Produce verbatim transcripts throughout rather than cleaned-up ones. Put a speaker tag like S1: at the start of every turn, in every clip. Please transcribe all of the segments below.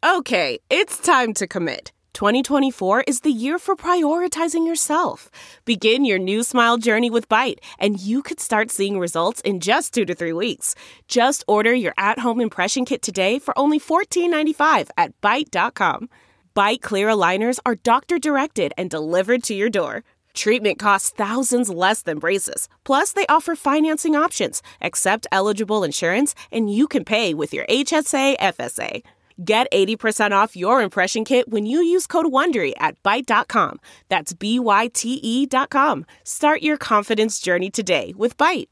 S1: Okay, it's time to commit. twenty twenty-four is the year for prioritizing yourself. Begin your new smile journey with Byte, and you could start seeing results in just two to three weeks. Just order your at-home impression kit today for only fourteen ninety-five at byte dot com. Byte Clear aligners are doctor-directed and delivered to your door. Treatment costs thousands less than braces. Plus, they offer financing options, accept eligible insurance, and you can pay with your H S A F S A. Get eighty percent off your impression kit when you use code WONDERY at byte dot com. That's B Y T E dot com. Start your confidence journey today with Byte.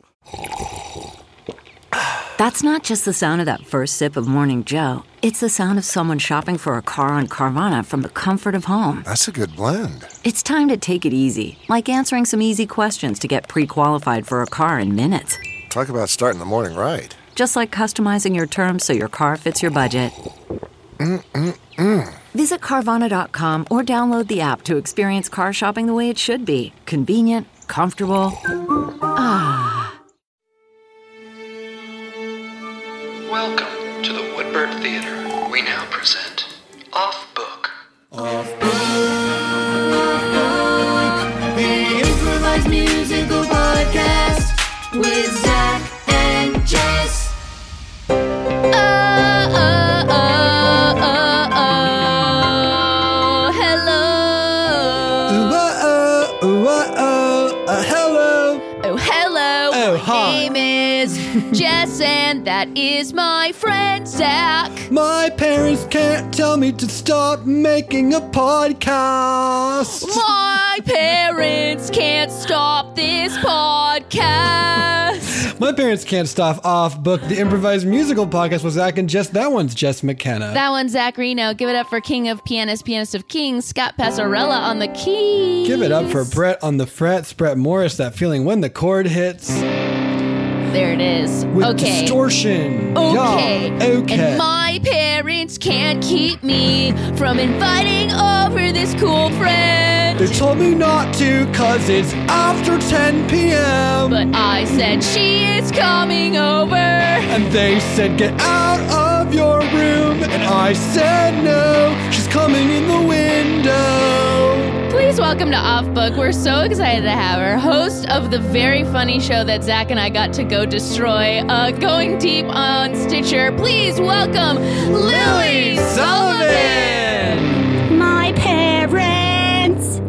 S2: That's not just the sound of that first sip of Morning Joe. It's the sound of someone shopping for a car on Carvana from the comfort of home.
S3: That's a good blend.
S2: It's time to take it easy, like answering some easy questions to get pre-qualified for a car in minutes.
S3: Talk about starting the morning right.
S2: Just like customizing your terms so your car fits your budget.
S3: Mm-mm-mm.
S2: Visit Carvana dot com or download the app to experience car shopping the way it should be. Convenient, comfortable. Ah.
S4: Welcome to the Woodbird Theater. We now present Off Book.
S5: Off Book, Off Book, the improvised musical podcast with Zach and Jess.
S6: Oh, oh, oh, oh, oh, hello.
S7: Ooh, uh, oh, ooh, uh, oh, uh, hello.
S6: Oh, hello.
S7: Oh,
S6: my
S7: hi.
S6: name is Jess, and that is my friend Zach.
S7: My parents can't tell me to stop making a podcast.
S6: My parents can't stop this podcast.
S7: My parents can't stop Off Book, the improvised musical podcast with Zach and Jess. That one's Jess McKenna.
S6: That one's Zach Reno. Give it up for King of Pianists, Pianist of Kings, Scott Passarella on the keys.
S7: Give it up for Brett on the frets, Brett Morris, that feeling when the chord hits.
S6: There it is.
S7: With
S6: okay.
S7: distortion.
S6: Okay.
S7: Yeah. Okay.
S6: And my parents can't keep me from inviting over this cool friend.
S7: They told me not to cause it's after ten p.m.
S6: But I said she is coming over.
S7: And they said get out of your room. And I said no, she's coming in the window.
S6: Please welcome to Off Book. We're so excited to have her, host of the very funny show that Zach and I got to go destroy, uh, Going Deep on Stitcher. Please welcome Lily Sullivan.
S8: My parents.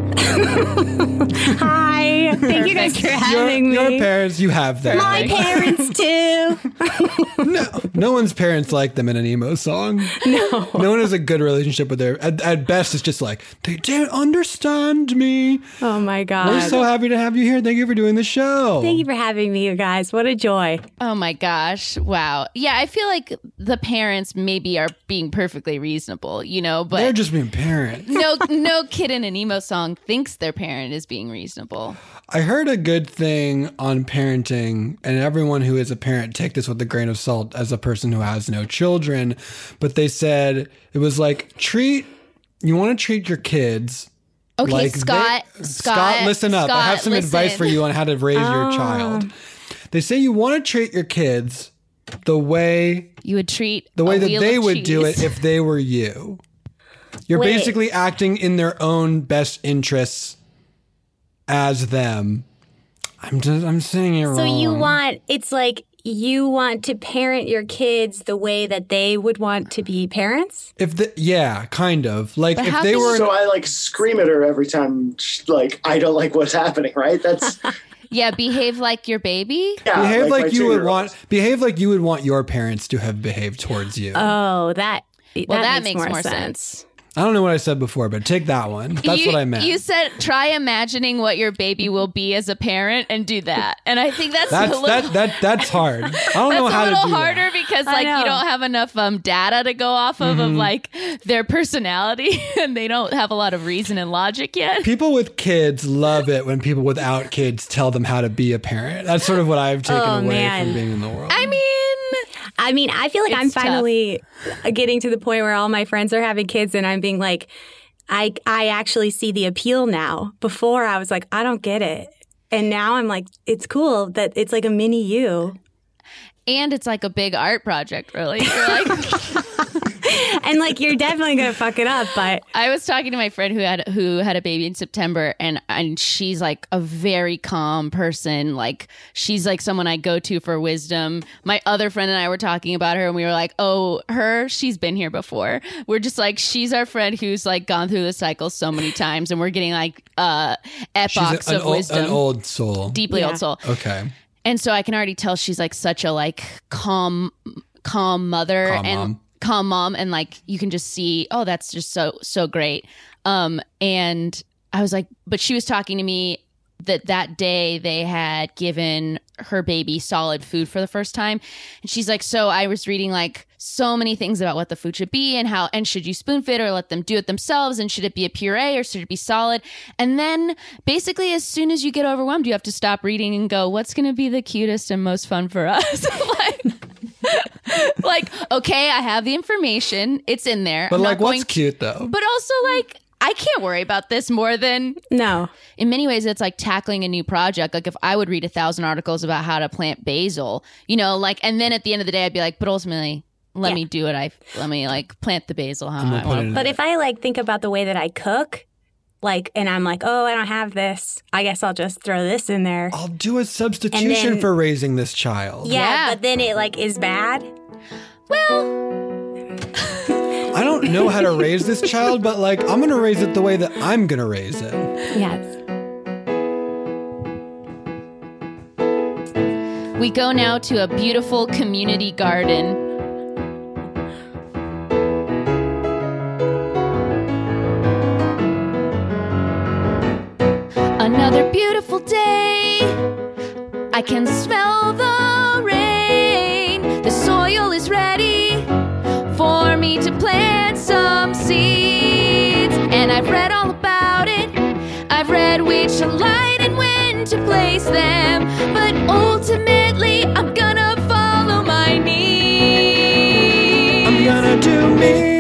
S8: Hi. Thank you guys for having
S7: your,
S8: me.
S7: Your parents, you have them.
S8: My parents too.
S7: no, no one's parents like them in an emo song.
S8: No.
S7: No one has a good relationship with their. At, at best, it's just like they don't understand me.
S8: Oh my God.
S7: We're so happy to have you here. Thank you for doing the show.
S8: Thank you for having me, you guys. What a joy.
S6: Oh my gosh. Wow. Yeah, I feel like the parents maybe are being perfectly reasonable, you know, but
S7: they're just being parents.
S6: no, no kid in an emo song thinks their parent is being reasonable.
S7: I heard a good thing on parenting, and everyone who is a parent, take this with a grain of salt as a person who has no children, but they said it was like, treat, you want to treat your kids.
S6: Okay,
S7: like
S6: Scott,
S7: they,
S6: Scott,
S7: Scott, listen up.
S6: Scott,
S7: I have some
S6: listen.
S7: advice for you on how to raise
S8: Oh.
S7: your child. They say you want to treat your kids the way
S6: you would treat
S7: the way
S6: a
S7: that
S6: wheel
S7: they
S6: of
S7: would
S6: cheese.
S7: do it if they were you. You're
S8: Wait.
S7: basically acting in their own best interests as them. I'm just, I'm saying it wrong.
S8: So you want, it's like you want to parent your kids the way that they would want to be parents?
S7: If the, yeah, kind of. Like
S6: But
S7: if
S6: how
S7: they
S6: can
S7: were
S6: you-
S9: So I like scream at her every time, she- like I don't like what's happening. Right? That's
S6: Yeah, behave like your baby.
S9: yeah,
S7: behave like,
S9: my
S7: you would
S9: two-year-old.
S7: want behave like you would want your parents to have behaved towards you.
S8: Oh, that,
S6: Well,
S8: that,
S6: that makes more sense.
S7: I don't know what I said before, but take that one. That's
S6: you,
S7: what I meant.
S6: You said try imagining what your baby will be as a parent and do that. And I think that's,
S7: that's
S6: a little
S7: that that that's hard. I don't know
S6: that's
S7: how
S6: a
S7: to
S6: little
S7: do
S6: harder
S7: that.
S6: because
S8: I
S6: like you
S8: know.
S6: don't have enough um data to go off of
S7: Mm-hmm.
S6: of like their personality and they don't have a lot of reason and logic yet.
S7: People with kids love it when people without kids tell them how to be a parent. That's sort of what I've taken
S8: Oh,
S7: away
S8: man.
S7: from being in the world.
S6: I mean,
S8: I mean, I feel like
S6: It's
S8: I'm
S6: tough.
S8: finally getting to the point where all my friends are having kids and I'm being like, I I actually see the appeal now. Before I was like, I don't get it. And now I'm like, it's cool that it's like a mini you.
S6: and it's like a big art project, really. You're like,
S8: And like you're definitely gonna fuck it up, but
S6: I was talking to my friend who had who had a baby in September, and and she's like a very calm person. Like she's like someone I go to for wisdom. My other friend and I were talking about her, and we were like, "Oh, her, she's been here before." We're just like, she's our friend who's like gone through the cycle so many times, and we're getting like uh epochs
S7: She's a- an
S6: of
S7: old-
S6: wisdom,
S7: an old soul,
S6: deeply
S8: Yeah.
S6: old soul.
S7: Okay.
S6: And so I can already tell she's like such a like calm, calm mother
S7: Calm
S6: and
S7: mom.
S6: calm mom. And like, you can just see, oh, that's just so, so great. Um, and I was like, but she was talking to me that that day they had given her baby solid food for the first time. And she's like, so I was reading like so many things about what the food should be and how, and should you spoon feed or let them do it themselves? And should it be a puree or should it be solid? And then basically as soon as you get overwhelmed, you have to stop reading and go, what's going to be the cutest and most fun for us? like, like, okay, I have the information. It's in there.
S7: But
S6: I'm
S7: like,
S6: not
S7: what's
S6: going-
S7: cute though?
S6: But also like, I can't worry about this more than
S8: no.
S6: in many ways it's like tackling a new project. Like if I would read a thousand articles about how to plant basil, you know, like, and then at the end of the day I'd be like, but ultimately let
S8: Yeah.
S6: me do it. I let me like plant the basil how
S7: gonna
S6: I
S7: put
S6: want.
S7: it in-
S8: But if I like think about the way that I cook, like, and I'm like, oh, I don't have this, I guess I'll just throw this in there.
S7: I'll do a substitution
S8: And then-
S7: for raising this child.
S8: Yeah,
S6: Yeah.
S8: but then it like is bad.
S6: Well,
S7: I don't know how to raise this child, but like I'm gonna raise it the way that I'm gonna raise it.
S8: Yes.
S6: we go now to a beautiful community garden. Another beautiful day. I can smell the rain. The soil is ready for me to plant some seeds. And I've read all about it. I've read which to light and when to place them. But ultimately, I'm gonna follow my needs.
S7: I'm gonna do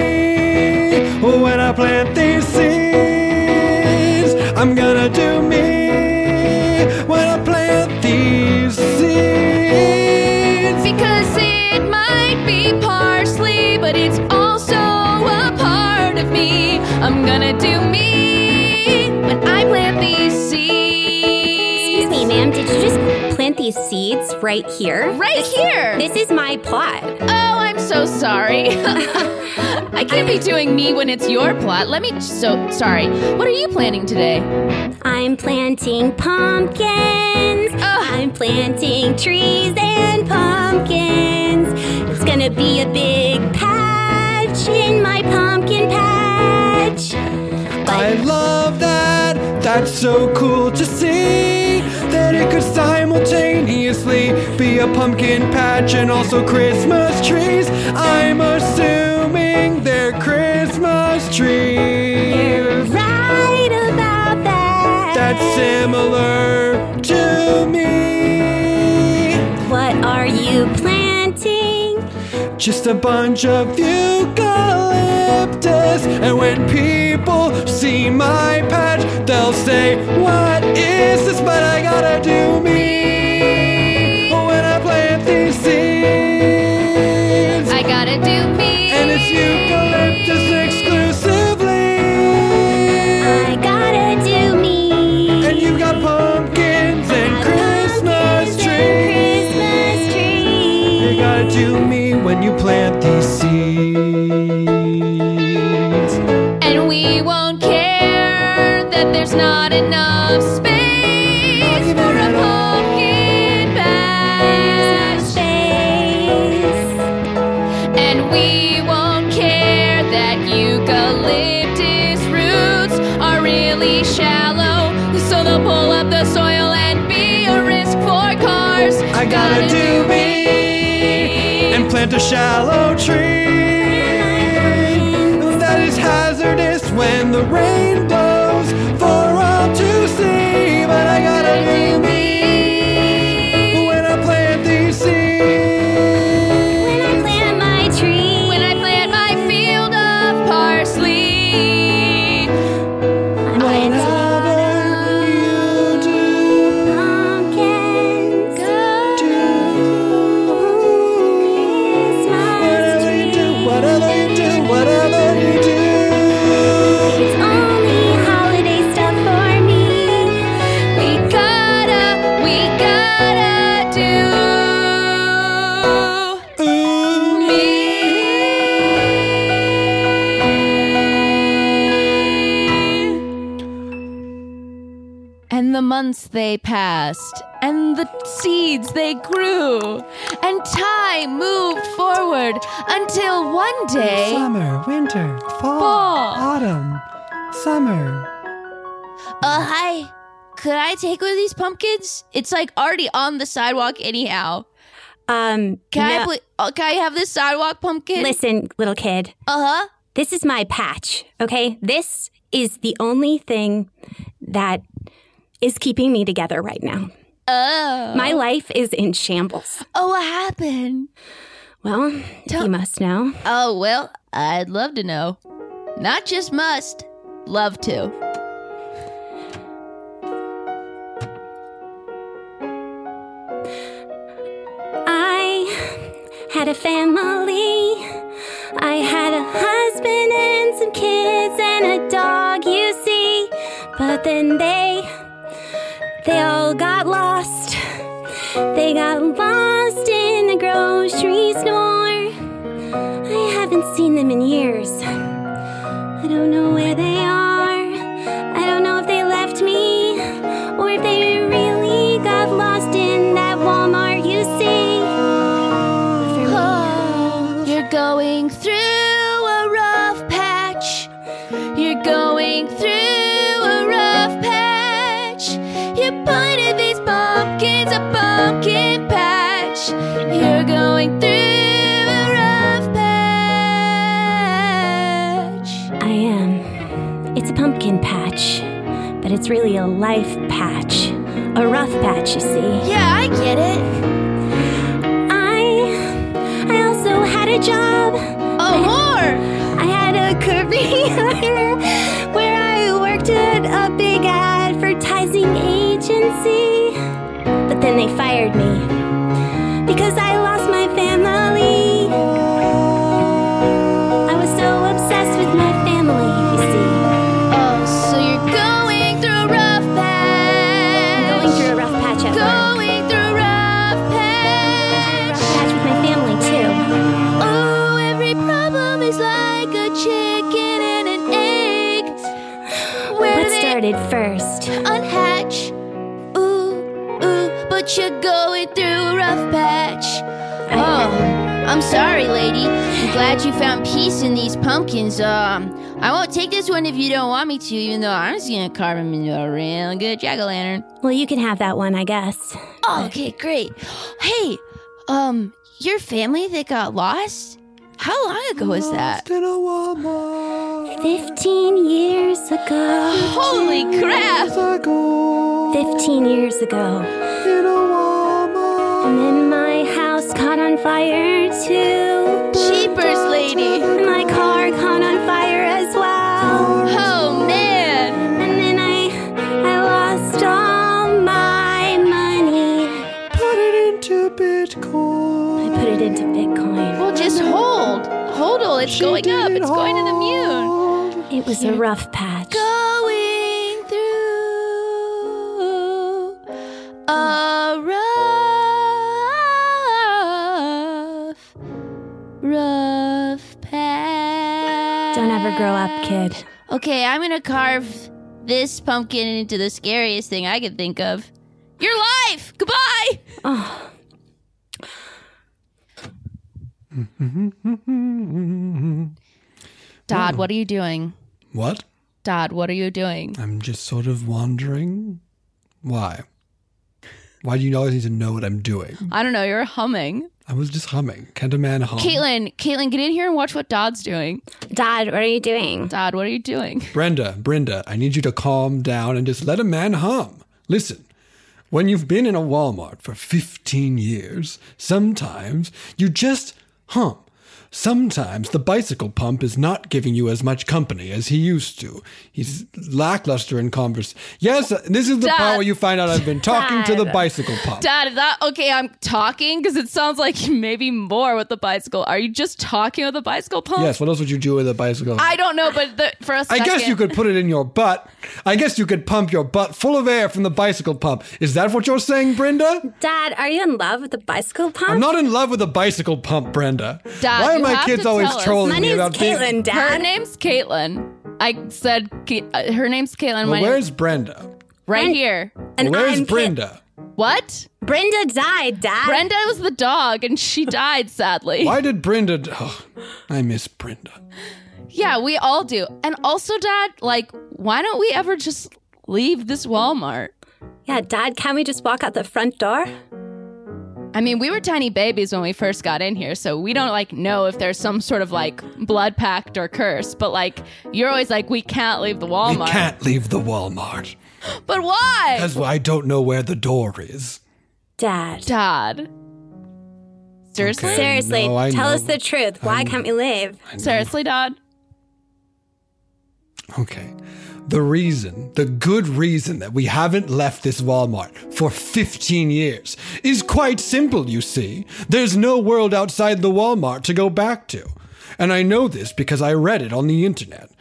S7: me when I plant these seeds. I'm gonna do me when I plant these seeds.
S6: Because it might be parsley, but it's also a part of me. I'm gonna do me when I plant these seeds.
S10: Excuse me, ma'am, did you just plant these seeds right here?
S6: Right here.
S10: This is my plot.
S6: Oh, I'm so sorry. I can't be doing me when it's your plot. Let me. So sorry. What are you planning today?
S10: I'm planting pumpkins. I'm planting trees and pumpkins. It's gonna be a big patch in my pumpkin patch.
S7: I love that. That's so cool to see that it could simultaneously be a pumpkin patch and also Christmas trees. I'm assuming they're Christmas trees.
S10: You're right about that.
S7: That's similar to me.
S10: What are you planting?
S7: Just a bunch of eucalyptus. And when people see my patch, they'll say, what is this? But I gotta do me when I plant these seeds.
S6: I gotta do me.
S7: And it's eucalyptus exclusively.
S10: I gotta do me.
S7: And you got pumpkins and Christmas trees.
S10: Christmas trees.
S7: You gotta do me when you plant these seeds.
S6: And we won't care that there's not enough space for a pumpkin patch. And we won't care that eucalyptus roots are really shallow, so they'll pull up the soil and be a risk for cars.
S7: I gotta do me and plant a shallow tree that is hazardous when the rain blows for all to see. But I gotta do me when I plant these seeds.
S10: When I plant my tree.
S6: When I plant my field of parsley.
S10: I'm planting
S7: Whatever you do,
S10: pumpkins.
S7: do. Whatever you do, whatever you do,
S6: And the months they passed, and the seeds they grew, and time moved forward until one day...
S7: Summer, winter, fall,
S6: Fall.
S7: autumn, summer.
S6: Uh, hi. Could I take one of these pumpkins? It's like already on the sidewalk anyhow.
S8: Um,
S6: Can
S8: no-
S6: I pl- uh, can I have this sidewalk pumpkin?
S8: Listen, little kid.
S6: Uh-huh.
S8: This is my patch, okay? This is the only thing that is keeping me together right now.
S6: Oh.
S8: My life is in shambles.
S6: Oh, what happened?
S8: Well,
S6: Tell-
S8: you must know.
S6: Oh, well, I'd love to know. Not just must, love to.
S8: I had a family. I had a husband and some kids and a dog, you see. But then they, they all got lost. They got lost in the grocery store. I haven't seen them in years. I don't know where they are. I don't know if they left me or if they really got lost in that Walmart, you see. But for me,
S6: Oh, you're going through a rough patch. You're going through a rough patch. You planted these pumpkins, a pumpkin patch. You're going through a rough patch.
S8: I am. It's a pumpkin patch, but it's really a life patch. A rough patch, you see.
S6: Yeah, I get it.
S8: I I also had a job.
S6: Oh, more.
S8: I had a career where I worked at a big advertising agency. But then they fired me because I lost my family. I was so obsessed with my family, you see.
S6: Oh, so you're going through a rough patch.
S8: I'm going through a rough patch at work.
S6: Going through a rough patch.
S8: Rough patch with my family, too.
S6: Oh, every problem is like a chicken and an egg. Where
S8: What
S6: they
S8: started first?
S6: unhatch. Ooh, ooh, but you're going through a rough patch. Oh, I'm sorry, lady. I'm glad you found peace in these pumpkins. Um, I won't take this one if you don't want me to, even though I'm just gonna carve him into a real good jack-o'-lantern.
S8: Well, you can have that one, I guess.
S6: Oh, okay, great. Hey, um, your family that got lost? How long ago was that?
S7: In a Walmart.
S8: Fifteen years ago.
S6: Holy crap!
S7: Ago.
S8: Fifteen years ago.
S7: In a Walmart.
S8: And then my house caught on fire, too.
S6: Jeepers, lady.
S8: And my car caught on fire as well.
S6: Oh, man.
S8: And then I, I lost all my money.
S7: Put it into Bitcoin.
S8: I put it into Bitcoin.
S6: Well, just hold. Hold, hold. It's
S7: She
S6: going up.
S7: did
S6: It's going to the moon.
S7: hold.
S8: It was a rough patch.
S6: Going through a rough, rough patch.
S8: Don't ever grow up, kid.
S6: Okay, I'm gonna carve this pumpkin into the scariest thing I could think of. Your life! Goodbye!
S8: Oh,
S6: Dad, what are you doing?
S7: What?
S6: Dad, what are you doing?
S7: I'm just sort of wandering. Why? Why do you always need to know what I'm doing?
S6: I don't know, you're humming.
S7: I was just humming. Can't a man hum?
S6: Caitlin, Caitlin, get in here and watch what Dad's doing.
S8: Dad, what are you doing?
S6: Dad, what are you doing?
S7: Brenda, Brenda, I need you to calm down and just let a man hum. Listen, when you've been in a Walmart for fifteen years, sometimes you just hum. Sometimes the bicycle pump is not giving you as much company as he used to. He's lackluster in converse. Yes, this is the
S6: Dad.
S7: part where you find out I've been talking to the
S8: Dad.
S7: bicycle pump.
S6: Dad, is that okay? I'm talking because it sounds like maybe more with the bicycle. Are you just talking with the bicycle pump?
S7: Yes, what else would you do with a bicycle?
S6: I don't know, but the, for a
S7: I
S6: second.
S7: guess you could put it in your butt. I guess you could pump your butt full of air from the bicycle pump. Is that what you're saying, Brenda?
S8: Dad, are you in love with the bicycle pump?
S7: I'm not in love with a bicycle pump, Brenda.
S6: Dad,
S7: Why are
S6: you
S7: my
S6: have
S7: kids
S6: to
S7: always
S6: tell us.
S7: trolling
S8: My
S7: me
S8: name's
S7: about being...
S8: Caitlin,
S6: Her
S8: Dad.
S6: name's Caitlin. I said Ca- uh, her name's Caitlin.
S7: Well,
S6: My
S7: where's Brenda?
S6: Right
S8: And-
S6: here.
S8: And
S7: Where's
S8: I'm
S7: Brenda?
S6: What?
S8: Brenda died, Dad.
S6: Brenda was the dog, and she died, sadly.
S7: Why did Brenda... d- Oh, I miss Brenda.
S6: Yeah, we all do. And also, Dad, like, why don't we ever just leave this Walmart?
S8: Yeah, Dad, can we just walk out the front door?
S6: I mean, we were tiny babies when we first got in here, so we don't, like, know if there's some sort of, like, blood pact or curse. But, like, you're always like, we can't leave the Walmart.
S7: We can't leave the Walmart.
S6: But why?
S7: Because I don't know where the door is.
S8: Dad.
S6: Dad. Seriously?
S7: Okay.
S8: Seriously,
S7: No, I
S8: tell
S7: know.
S8: us the truth. Why
S7: I
S8: can't we leave?
S6: Seriously, Dad?
S7: Okay. The reason, the good reason that we haven't left this Walmart for fifteen years is quite simple, you see. There's no world outside the Walmart to go back to. And I know this because I read it on the internet.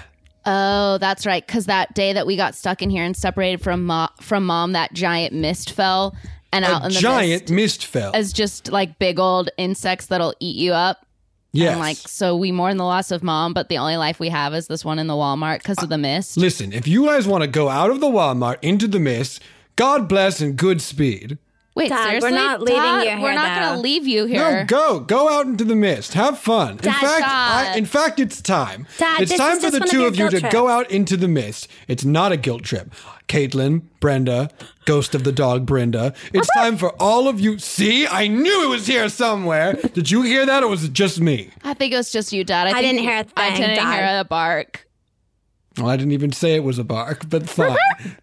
S6: Oh, that's right. Because that day that we got stuck in here and separated from mo- from Mom, that giant mist fell. And out
S7: A
S6: in the
S7: giant
S6: mist
S7: mist fell.
S6: as just like big old insects that'll eat you up.
S7: Yes.
S6: And like, so we mourn the loss of Mom, but the only life we have is this one in the Walmart because of the mist.
S7: Listen, if you guys want to go out of the Walmart into the mist, God bless and good speed.
S6: Wait,
S8: Dad, we're
S6: seriously?
S8: not leaving
S6: Dad,
S8: you here,
S6: We're not
S8: though.
S6: going to leave you here.
S7: No, go. Go out into the mist. Have fun. In
S8: Dad,
S7: fact,
S6: Dad.
S7: I, in fact, it's time.
S8: Dad,
S7: it's
S8: this
S7: time
S8: is
S7: for
S8: just
S7: the
S8: one of
S7: two
S8: your
S7: of you
S8: guilt
S7: to go
S8: trips.
S7: out into the mist. It's not a guilt trip. Caitlin, Brenda, ghost of the dog Brenda. It's time for all of you. See, I knew it was here somewhere. Did you hear that, or was it just me?
S6: I think it was just you, Dad. I,
S8: I
S6: think
S8: didn't
S6: you-
S8: hear a
S6: I
S8: thing,
S6: didn't
S8: Dad.
S6: hear a bark.
S7: Well, I didn't even say it was a bark, but fine.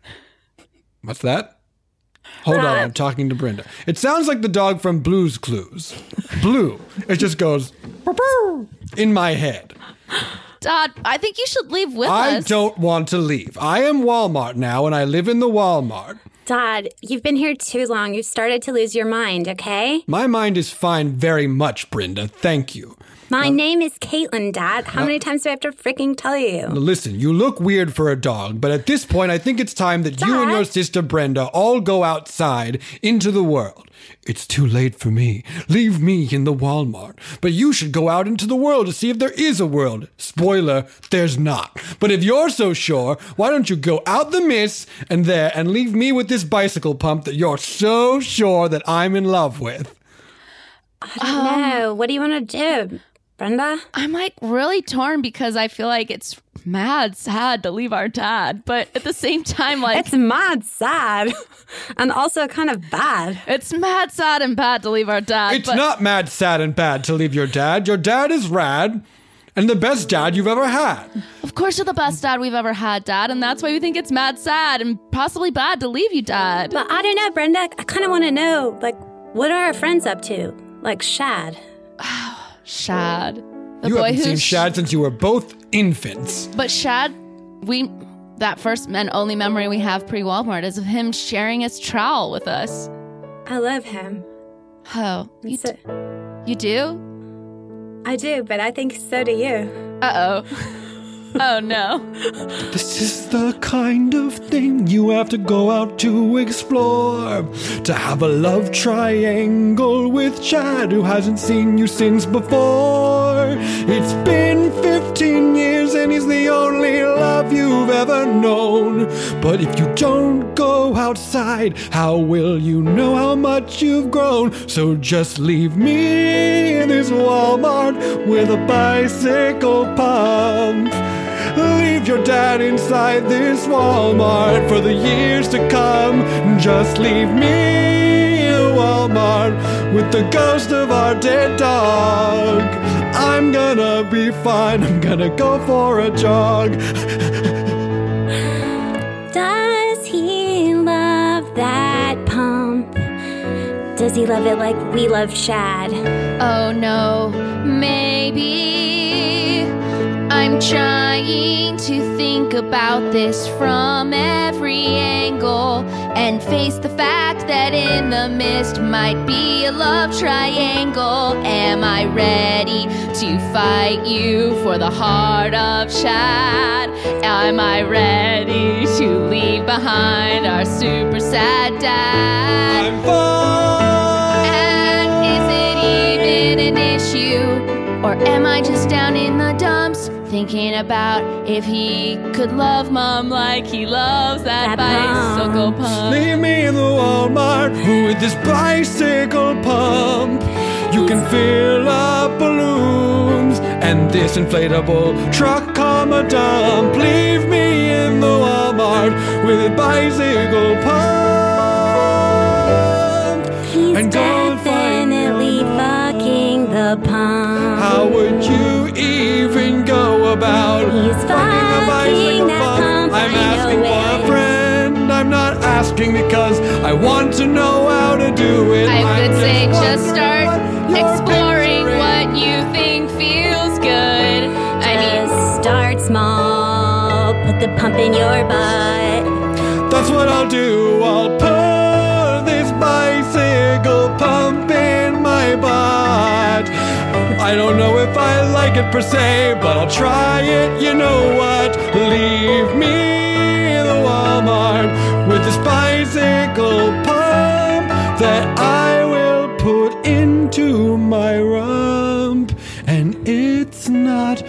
S7: What's that? Hold on, I'm talking to Brenda. It sounds like the dog from Blue's Clues. Blue. It just goes in my head.
S6: Dad, I think you should leave with
S7: I
S6: us.
S7: don't want to leave. I am Walmart now, and I live in the Walmart.
S8: Dad, you've been here too long. You've started to lose your mind, okay?
S7: My mind is fine very much, Brenda. Thank you.
S8: My name is Caitlin, Dad. How many times do I have to freaking tell you?
S7: Now, listen, you look weird for a dog, but at this point, I think it's time that you and
S8: Dad?
S7: your sister Brenda all go outside into the world. It's too late for me. Leave me in the Walmart. But you should go out into the world to see if there is a world. Spoiler, there's not. But if you're so sure, why don't you go out the mist and there and leave me with this bicycle pump that you're so sure that I'm in love with?
S8: I don't know. What do you want to do, Brenda?
S6: I'm like really torn because I feel like it's mad sad to leave our dad, but at the same time, like
S8: It's mad sad and also kind of bad.
S6: it's mad sad and bad to leave our dad.
S7: It's
S6: but
S7: not mad, sad, and bad to leave your dad. Your dad is rad and the best dad you've ever had.
S6: Of course, you're the best dad we've ever had, Dad, and that's why we think it's mad sad and possibly bad to leave you, Dad.
S8: But I don't know, Brenda. I kind of want to know, like, what are our friends up to? Like Shad.
S6: Shad, the
S7: You
S6: boy
S7: haven't
S6: who's
S7: seen Shad since you were both infants.
S6: But Shad, we that first and only memory we have pre-Walmart is of him sharing his trowel with us.
S8: I love him.
S6: Oh, you,
S8: So-
S6: d- you do?
S8: I do, but I think so do you.
S6: Uh oh. Oh no.
S7: This is the kind of thing you have to go out to explore. To have a love triangle with Chad who hasn't seen you since before. It's been fifteen years and he's the only love you've ever known. But if you don't go outside, how will you know how much you've grown? So just leave me in this Walmart with a bicycle pump. Leave your dad inside this Walmart for the years to come. Just leave me in Walmart with the ghost of our dead dog. I'm gonna be fine. I'm gonna go for a jog.
S10: Does he love that pump?
S8: Does he love it like we love Shad?
S6: Oh no, maybe I'm trying to think about this from every angle and face the fact that in the mist might be a love triangle. Am I ready to fight you for the heart of Shad? Am I ready to leave behind our super sad dad?
S7: I'm fine.
S6: And is it even an issue? Or am I just down in the dumps thinking about if he could love Mom like he loves that, that bicycle pump. pump.
S7: Leave me in the Walmart with this bicycle pump. You can fill up balloons and this inflatable truck comma dump. Leave me in the Walmart with a bicycle pump.
S8: He's
S7: and
S8: definitely fucking the pump.
S7: How would you even go about
S8: He's
S7: fucking a bicycle
S8: that
S7: pump?
S8: pump
S7: I'm
S8: right
S7: asking
S8: away.
S7: for a friend. I'm not asking because I want to know how to do it.
S6: I
S7: I'm
S6: would say
S7: just
S6: just start
S7: wondering what you're
S6: exploring
S7: picturing.
S6: what you think feels good. I mean,
S8: Just start small. Put the pump in your butt.
S7: That's what I'll do. I'll put this bicycle pump in my butt. I don't know if I like it per se, but I'll try it. You know what? Leave me in the Walmart with this bicycle pump that I will put into my rump. And it's not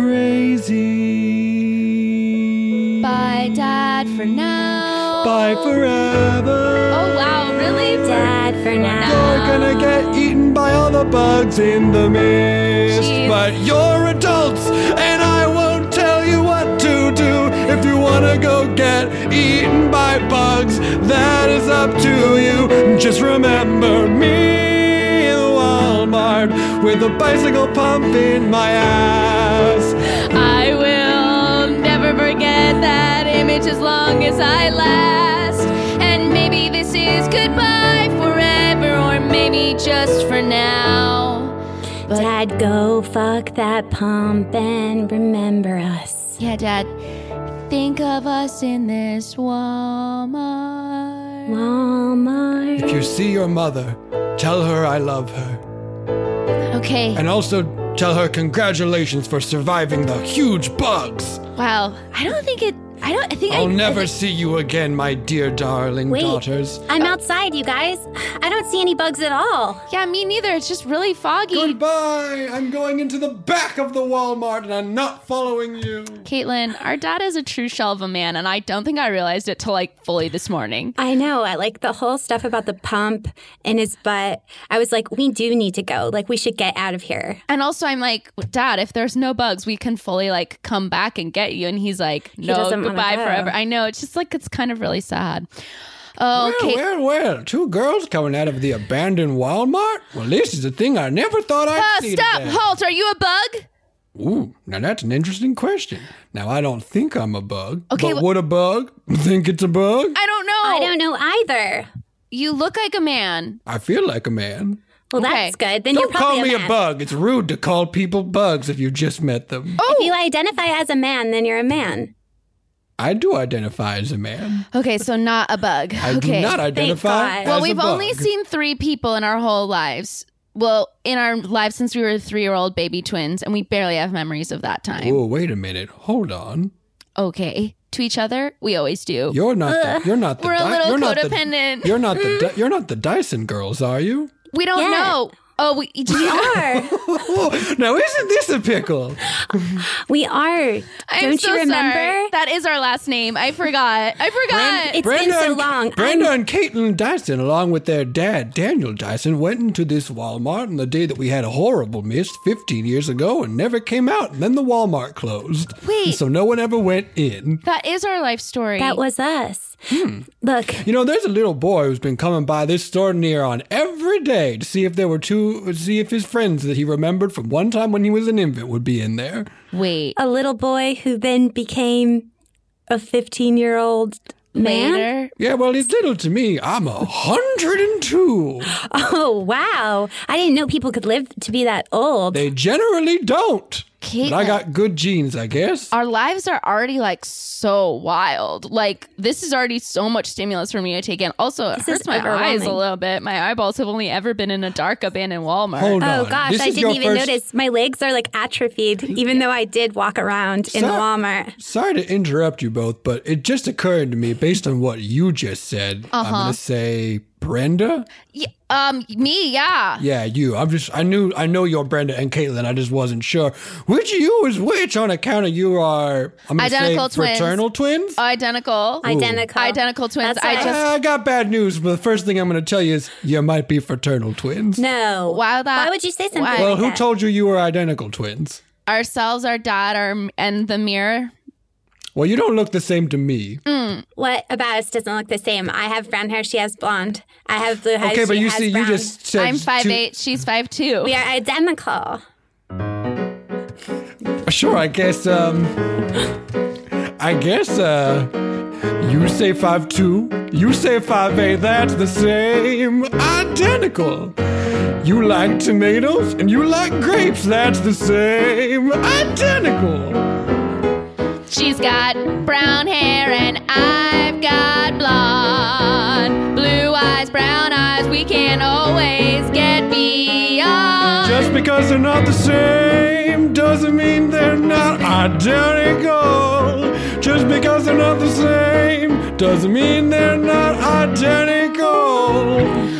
S7: crazy.
S6: bye, Dad, for now.
S7: Bye forever.
S6: Oh, wow, really?
S8: Dad, for now.
S7: You're gonna get eaten by all the bugs in the mist.
S6: Jeez.
S7: But you're adults, and I won't tell you what to do. If you wanna go get eaten by bugs, that is up to you. Just remember me in Walmart with a bicycle pump in my ass.
S6: I will never forget that image as long as I last. And maybe this is goodbye forever, or maybe just for now. But
S8: Dad, go fuck that pump and remember us.
S6: yeah, Dad, think of us in this Walmart.
S8: Walmart.
S7: If you see your mother, tell her I love her.
S6: Okay.
S7: And also tell her congratulations for surviving the huge bugs.
S6: Wow. I don't think it. I don't. I think
S7: I'll
S6: I,
S7: never
S6: I
S7: see you again, my dear darling
S10: Wait,
S7: daughters.
S10: I'm outside, you guys. I don't see any bugs at all.
S6: Yeah, me neither. It's just really foggy.
S7: Goodbye. I'm going into the back of the Walmart and I'm not following you.
S6: Caitlin, our dad is a true shell of a man, and I don't think I realized it till like fully this morning.
S8: I know. I like the whole stuff about the pump in his butt. I was like, we do need to go. Like, we should get out of here.
S6: And also, I'm like, Dad, if there's no bugs, we can fully like come back and get you. And he's like, no,
S8: doesn't wanna
S6: goodbye
S8: go.
S6: forever. I know. It's just like it's kind of really sad. Oh,
S7: Well,
S6: Kate-
S7: well, well. Two girls coming out of the abandoned Walmart? Well, this is a thing I never thought I'd
S6: Uh,
S7: see
S6: stop!
S7: today.
S6: Halt! Are you a bug?
S7: Ooh, now that's an interesting question. Now, I don't think I'm a bug.
S6: Okay,
S7: but
S6: wh-
S7: would a bug think it's a bug?
S6: I don't know.
S8: I don't know either.
S6: You look like a man.
S7: I feel like a man.
S8: Well,
S6: Okay.
S8: that's good. Then you're
S7: Don't call
S8: probably
S7: me
S8: a
S7: a
S8: man.
S7: bug. It's rude to call people bugs if you just met them.
S6: Oh.
S8: If you identify as a man, then you're a man.
S7: I do identify as a man.
S6: Okay, so not a bug.
S7: I
S6: okay.
S7: do not identify
S8: God.
S7: as
S6: Well,
S7: a
S6: we've
S7: bug.
S6: only seen three people in our whole lives. Well, in our lives since we were three-year-old baby twins, and we barely have memories of that time.
S7: Oh, wait a minute. Hold on.
S6: Okay, to each other, we always do.
S7: You're not. The, you're not the.
S6: We're a
S7: Di-
S6: little
S7: you're not the-
S6: codependent.
S7: You're not the. Di- you're not the Dyson girls, are you?
S6: we don't
S8: Yeah.
S6: know. Oh, we, did you
S8: Are.
S7: Now, isn't this a pickle?
S8: We are.
S6: I'm
S8: Don't
S6: so
S8: you remember?
S6: sorry. That is our last name. I forgot. I forgot.
S8: It's been so
S7: and,
S8: long.
S7: Brenda
S8: I'm-
S7: and Caitlin Dyson, along with their dad, Daniel Dyson, went into this Walmart on the day that we had a horrible mist fifteen years ago and never came out. And then the Walmart closed.
S6: Wait.
S7: And so no one ever went in.
S6: That is our life story.
S8: That was us.
S7: Hmm.
S8: Look,
S7: You know, there's a little boy who's been coming by this store near on every day to see if there were two, see if his friends that he remembered from one time when he was an infant would be in there.
S6: Wait.
S8: a little boy who then became a fifteen-year-old man.
S6: Later.
S7: Yeah, well, he's little to me. I'm a hundred and two.
S8: Oh, wow. I didn't know people could live to be that old.
S7: They generally don't. But I
S6: Caitlin.
S7: got good genes, I guess.
S6: Our lives are already like so wild. Like this is already so much stimulus for me to take in. Also, it
S8: This
S6: hurts
S8: is
S6: my eyes a
S8: overwhelming.
S6: little bit. My eyeballs have only ever been in a dark abandoned Walmart.
S7: Hold
S8: Oh
S7: on.
S8: gosh,
S7: This
S8: I
S7: is
S8: didn't
S7: your
S8: even
S7: first-
S8: notice. My legs are like atrophied, even though I did walk around in the
S7: Sorry-
S8: Walmart.
S7: Sorry to interrupt you both, but it just occurred to me, based on what you just said, I'm
S6: Uh-huh.
S7: going to say Brenda?
S6: Yeah, um, me, yeah.
S7: Yeah, you. I'm just, I knew, I know you're Brenda and Caitlin. I just wasn't sure which of you is which on account of you are, I'm going to say
S6: Identical twins.
S7: fraternal twins?
S6: Identical.
S8: Identical.
S6: Identical twins.
S8: That's
S6: I
S8: right.
S6: just,
S7: I got bad news, but the first thing I'm going to tell you is you might be fraternal twins.
S8: No.
S6: Wow, that-
S8: Why would you say something
S6: why?
S8: like
S7: Well, who
S8: that?
S7: told you you were identical twins?
S6: ourselves, our dad, our, and the mirror.
S7: Well, you don't look the same to me.
S8: Mm. What about us doesn't look the same? I have brown hair. She has blonde. I have blue hair.
S7: Okay, but
S8: she
S7: you
S8: has
S7: see,
S8: brown.
S7: you just said
S6: I'm five
S7: two-
S6: eight. She's five two.
S8: We are identical.
S7: Sure, I guess, um, I guess, uh, you say five two, you say five eight, that's the same, identical. You like tomatoes and you like grapes, that's the same, identical.
S6: She's got brown hair and I've got blonde. Blue eyes, brown eyes, we can't always get beyond.
S7: Just because they're not the same doesn't mean they're not identical. Just because they're not the same doesn't mean they're not identical.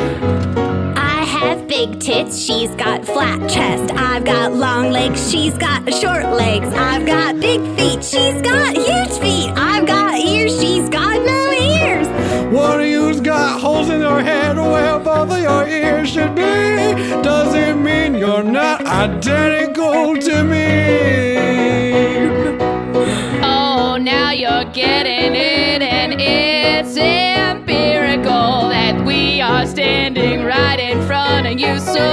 S10: I have big tits, she's got flat chest. I've got long legs, she's got short legs. I've got big feet, she's got huge feet. I've got ears, she's got no ears.
S7: One of you's got holes in your head where both of your ears should be. Doesn't mean you're not identical to me.
S6: Oh, now you're getting it, and it's empirical that we are standing right in front of you, so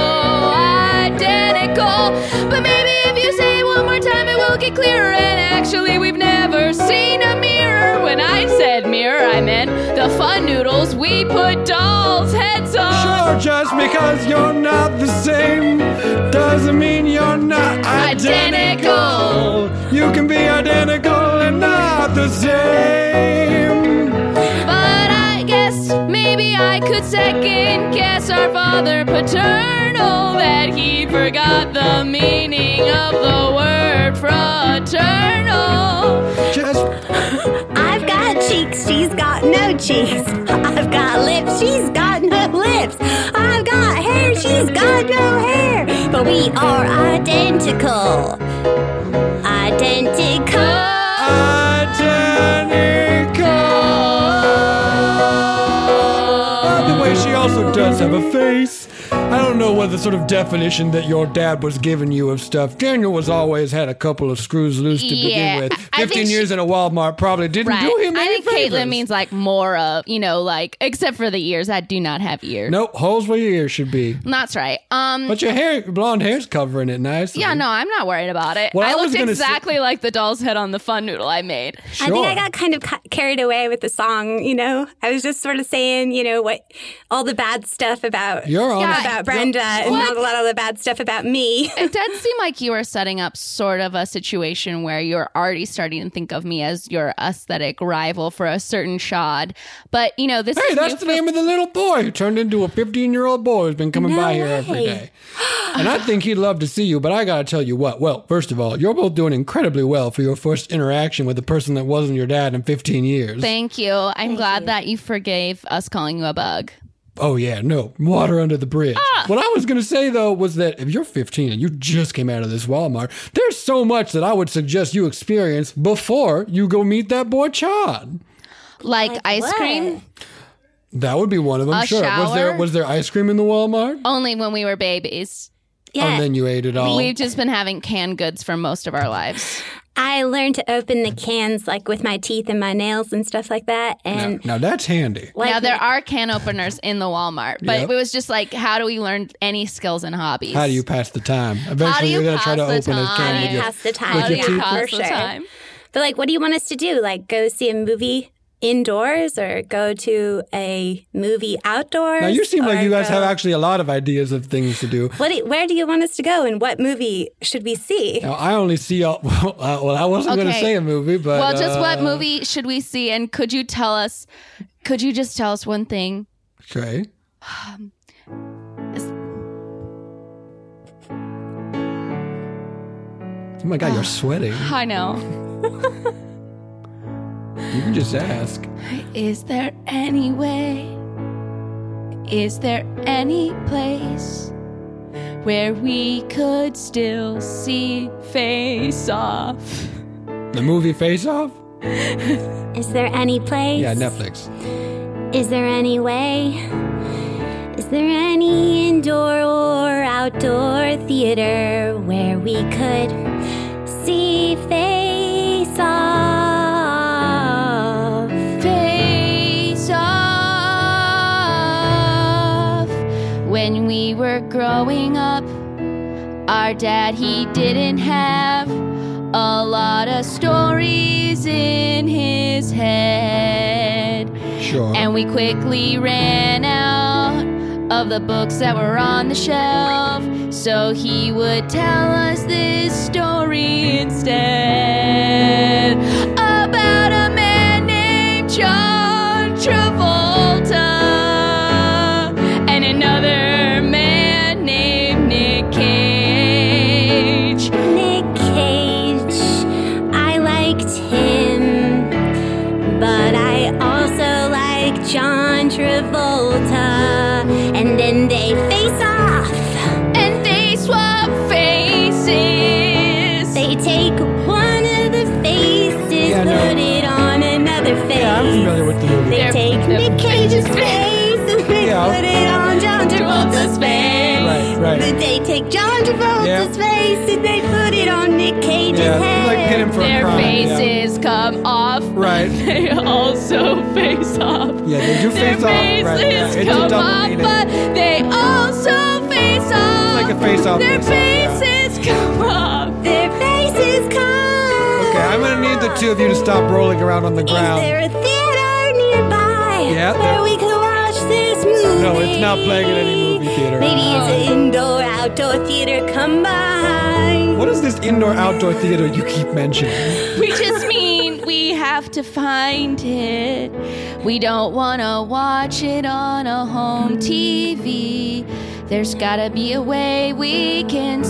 S6: identical. But maybe if you say it one more time, it will get clearer. And actually, we've never seen a mirror. When I said mirror, I meant the fun noodles we put dolls' heads on.
S7: Sure, just because you're not the same doesn't mean you're not identical. You can be identical and not the same.
S6: But I guess maybe I could second guess our father paternal, that he forgot the meaning of the word fraternal.
S7: Just
S10: I've got cheeks, she's got no cheeks. I've got lips, she's got no lips. I've got hair, she's got no hair. But we are identical. Identical.
S7: By the way, she also does have a face. I don't know what the sort of definition that your dad was giving you of stuff. Daniel was always had a couple of screws loose to
S6: Yeah,
S7: begin with.
S6: I- I
S7: Fifteen
S6: think
S7: years
S6: she-
S7: in a Walmart probably didn't
S6: Right.
S7: do him
S6: I
S7: any
S6: think
S7: favors.
S6: Caitlin means like more of, you know, like, except for the ears. I do not have ears.
S7: Nope, holes where your ears should be.
S6: That's right. Um,
S7: But your hair, blonde hair's covering it nicely.
S6: yeah, no, I'm not worried about it.
S7: What
S6: I
S7: I was
S6: looked
S7: gonna say-
S6: exactly like the doll's head on the fun noodle I made.
S7: Sure.
S8: I think I got kind of ca- carried away with the song, you know? I was just sort of saying, you know, what all the bad stuff about
S7: You're on
S6: Yeah,
S7: it.
S8: about Brenda and
S6: What?
S8: not a lot of the bad stuff about me.
S6: It did seem like you were setting up sort of a situation where you're already starting to think of me as your aesthetic rival for a certain shod. But, you know, this
S7: Hey,
S6: is
S7: that's
S6: new
S7: the
S6: for-
S7: name of the little boy who turned into a fifteen-year-old boy who's been coming
S8: No
S7: by here every
S8: way.
S7: day. And I think he'd love to see you, but I gotta tell you what. Well, first of all, you're both doing incredibly well for your first interaction with a person that wasn't your dad in fifteen years.
S6: Thank you. I'm glad that you forgave us calling you a bug.
S7: Oh, yeah, no. Water under the bridge.
S6: Ah.
S7: What I was going to say, though, was that if you're fifteen and you just came out of this Walmart, there's so much that I would suggest you experience before you go meet that boy Chad.
S6: Like,
S8: Like
S6: ice
S8: what?
S6: cream?
S7: That would be one of them,
S6: A
S7: sure. Was there
S6: shower?
S7: was there ice cream in the Walmart?
S6: Only when we were babies.
S8: Yeah.
S7: And then you ate it all.
S6: We've just been having canned goods for most of our lives.
S8: I learned to open the cans like with my teeth and my nails and stuff like that.
S7: now,
S8: And
S7: now that's handy.
S8: like
S6: now, there are can openers in the Walmart, but
S7: Yep.
S6: it was just like, how do we learn any skills and hobbies?
S7: How do you pass the time? Eventually,
S6: you
S7: you're gonna try to
S6: pass the
S7: open a
S6: time?
S7: can
S8: How
S7: with
S8: do you
S7: your,
S8: pass the time?
S7: with
S6: How do
S7: your
S6: you
S7: teeth.
S6: pass
S8: for
S6: the
S8: sure.
S6: time?
S8: But like, what do you want us to do? Like, go see a movie indoors or go to a movie outdoors?
S7: Now you seem like
S8: or
S7: you guys
S8: go-
S7: have actually a lot of ideas of things to do.
S8: What? Do, where do you want us to go, and what movie should we see?
S7: Now I only see. All, well, uh, well, I wasn't going to
S6: Okay.
S7: say a movie, but
S6: Well, just what
S7: uh,
S6: movie should we see? And could you tell us, could you just tell us one thing?
S7: Okay.
S6: Is-
S7: Oh my God, you're sweating.
S6: I know.
S7: You can just ask.
S6: Is there any way Is there any place where we could still see Face Off?
S7: The movie Face Off?
S10: Is there any place?
S7: Yeah, Netflix.
S10: Is there any way? Is there any indoor or outdoor theater where we could see Face Off?
S6: Face Off. When we were growing up, our dad, he didn't have a lot of stories in his head.
S7: Sure.
S6: And we quickly ran out of the books that were on the shelf, so he would tell us this story instead about a man named John Travolta and another man named Nick Cage.
S10: Nick Cage, I liked him, but I also like John Travolta. And then they face off.
S6: And they swap faces.
S10: They take one of the faces,
S7: Yeah, no.
S10: put it on another face.
S7: Yeah, I'm familiar with the movie.
S10: They
S6: They're-
S10: take
S6: they're-
S10: Nick Cage's face and they
S7: Yeah.
S10: put it on John Travolta's face.
S7: Right, right.
S10: But they take John Travolta's
S7: Yeah.
S10: face and they put it on Nick Cage's
S7: Yeah,
S10: head.
S7: you like hit him for a
S6: Their
S7: crime.
S6: faces come off.
S7: Right.
S6: They also face off.
S7: Yeah, they do
S6: Their
S7: face off. Right, yeah.
S6: faces
S7: It's a
S6: come
S7: double
S6: off,
S7: meaning.
S6: but they also face off.
S7: Like a face-off
S6: Their
S7: face-off, yeah.
S6: faces come off.
S10: Their faces come.
S7: Okay, I'm gonna need the two of you to stop rolling around on the
S10: Is
S7: ground.
S10: there a theater nearby
S7: Yeah,
S10: where
S7: there-
S10: we can watch this movie?
S7: No, it's not playing at any movie theater.
S10: Maybe it's an indoor outdoor theater combined.
S7: What is this indoor-outdoor theater you keep mentioning?
S6: We just mean we have to find it. We don't want to watch it on a home T V. There's gotta be a way we can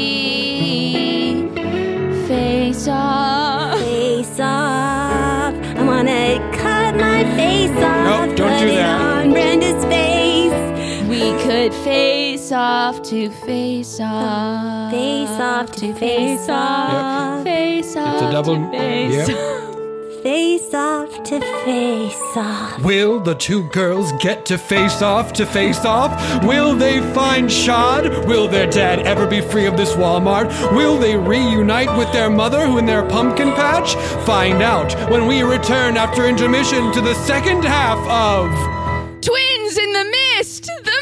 S6: see Face Off.
S10: Face off. I wanna cut my face off.
S7: Nope, don't
S10: put
S7: do
S10: it
S7: that.
S10: on Brenda's face.
S6: We could face off to face off.
S10: Face off to face off.
S6: Face off.
S7: It's a double-
S6: To face
S7: yep.
S6: off.
S10: Face off to face off.
S7: Will the two girls get to face off to face off? Will they find Shad? Will their dad ever be free of this Walmart? Will they reunite with their mother who in their pumpkin patch? Find out when we return after intermission to the second half of
S6: Twins in the Mist, the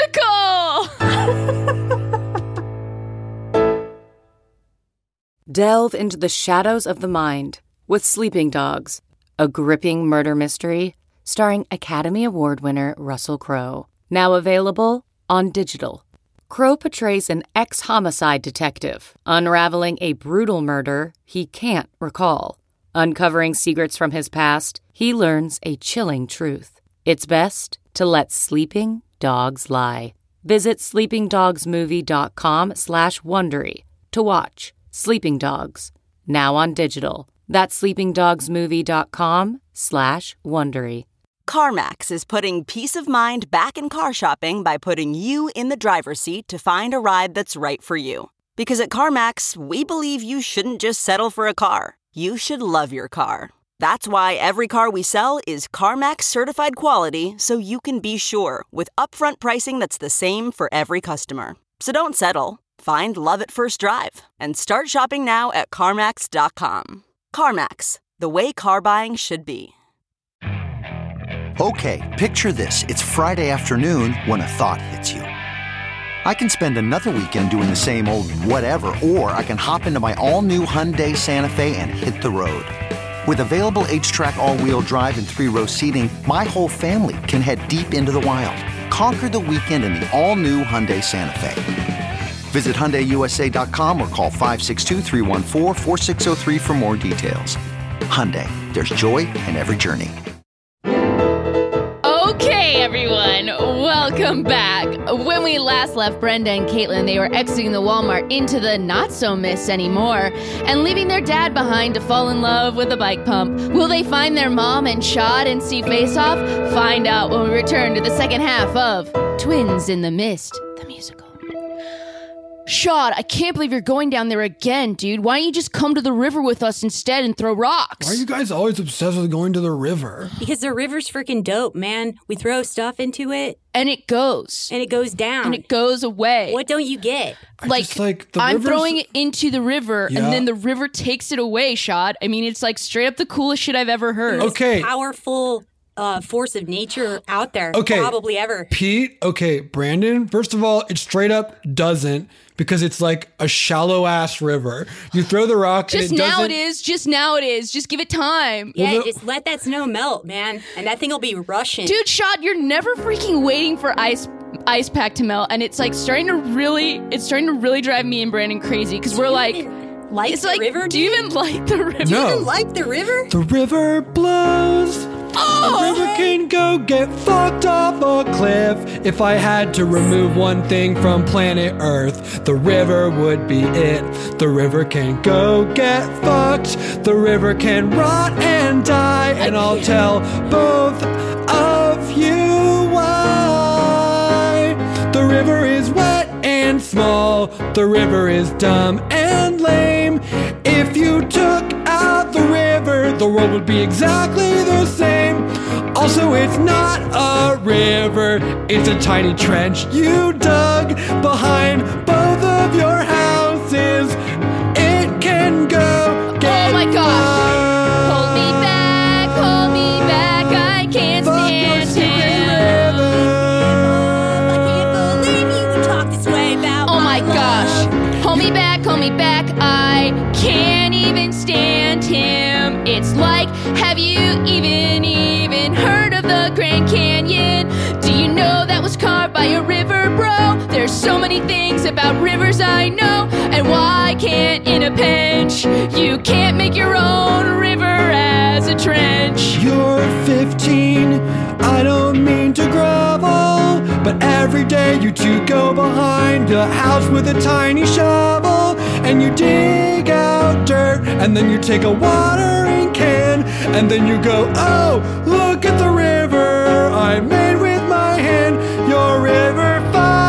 S6: musical.
S2: Delve into the shadows of the mind with Sleeping Dogs, a gripping murder mystery starring Academy Award winner Russell Crowe. Now available on digital. Crowe portrays an ex-homicide detective unraveling a brutal murder he can't recall. Uncovering secrets from his past, he learns a chilling truth. It's best to let sleeping dogs lie. Visit sleepingdogsmovie.com slash Wondery to watch Sleeping Dogs, now on digital. That's sleepingdogsmovie.com slash Wondery.
S11: CarMax is putting peace of mind back in car shopping by putting you in the driver's seat to find a ride that's right for you. Because at CarMax, we believe you shouldn't just settle for a car. You should love your car. That's why every car we sell is CarMax certified quality, so you can be sure with upfront pricing that's the same for every customer. So don't settle. Find love at first drive and start shopping now at CarMax dot com. CarMax, the way car buying should be.
S12: Okay, picture this. It's Friday afternoon when a thought hits you. I can spend another weekend doing the same old whatever, or I can hop into my all-new Hyundai Santa Fe and hit the road. With available H-Track all-wheel drive and three-row seating, my whole family can head deep into the wild. Conquer the weekend in the all-new Hyundai Santa Fe. Visit Hyundai U S A dot com or call five six two, three one four, four six zero three for more details. Hyundai, there's joy in every journey.
S6: Okay, everyone, welcome Welcome back. When we last left Brenda and Caitlin, they were exiting the Walmart into the not-so-miss anymore and leaving their dad behind to fall in love with a bike pump. Will they find their mom and Shad and see Face Off? Find out when we return to the second half of Twins in the Mist, the musical. Shad, I can't believe you're going down there again, dude. Why don't you just come to the river with us instead and throw rocks?
S7: Why are you guys always obsessed with going to the river?
S8: Because the river's freaking dope, man. We throw stuff into it.
S6: And it goes.
S8: And it goes down.
S6: And it goes away.
S8: What don't you get?
S7: I
S6: like,
S7: just, like the
S6: I'm
S7: river's-
S6: throwing it into the river,
S7: Yeah.
S6: and then the river takes it away, Shad. I mean, it's like straight up the coolest shit I've ever heard.
S7: Okay.
S8: Powerful uh, force of nature out there.
S7: Okay.
S8: Probably ever.
S7: Pete, okay, Brandon, first of all, it straight up doesn't because it's like a shallow ass river. You throw the rock
S6: Just
S7: and it
S6: now
S7: doesn't.
S6: it is. Just now it is. Just give it time.
S8: Yeah,
S7: Well, the-
S8: just let that snow melt, man. And that thing will be rushing.
S6: Dude, Shad, you're never freaking waiting for ice ice pack to melt, and it's like starting to really, it's starting to really drive me and Brandon crazy because we're like,
S8: like
S6: it's
S8: the
S6: like,
S8: river?
S6: do you even like the river?
S8: Do you
S7: No.
S8: even like the river?
S7: The river blows.
S6: Oh!
S7: The river can go get fucked off a cliff. If I had to remove one thing from planet Earth, the river would be it. The river can go get fucked. The river can rot and die. And I'll tell both of you why. The river is wet and small. The river is dumb and lame. If you took out the river, the world would be exactly the same. Also, it's not a river, it's a tiny trench you dug behind both of your houses. It can go get
S6: Oh my gosh.
S7: fucked.
S6: Hold me back, hold me back. I can't
S7: Fuck your
S6: stand
S7: stupid
S6: him.
S7: river.
S8: I can't believe you would talk this way about
S6: Oh my
S8: love.
S6: gosh. Hold me back, hold me back. I can't even stand him. It's like, have you even, even heard of the Grand Canyon? Do you know that was carved by a river, bro? There's so many things about rivers I know. And why can't in a pinch you can't make your own river as a trench?
S7: You're fifteen, I don't mean to grovel, but every day you two go behind the house with a tiny shovel, and you dig out dirt, and then you take a watering can, and then you go, oh, look at the river I made with my hand. Your river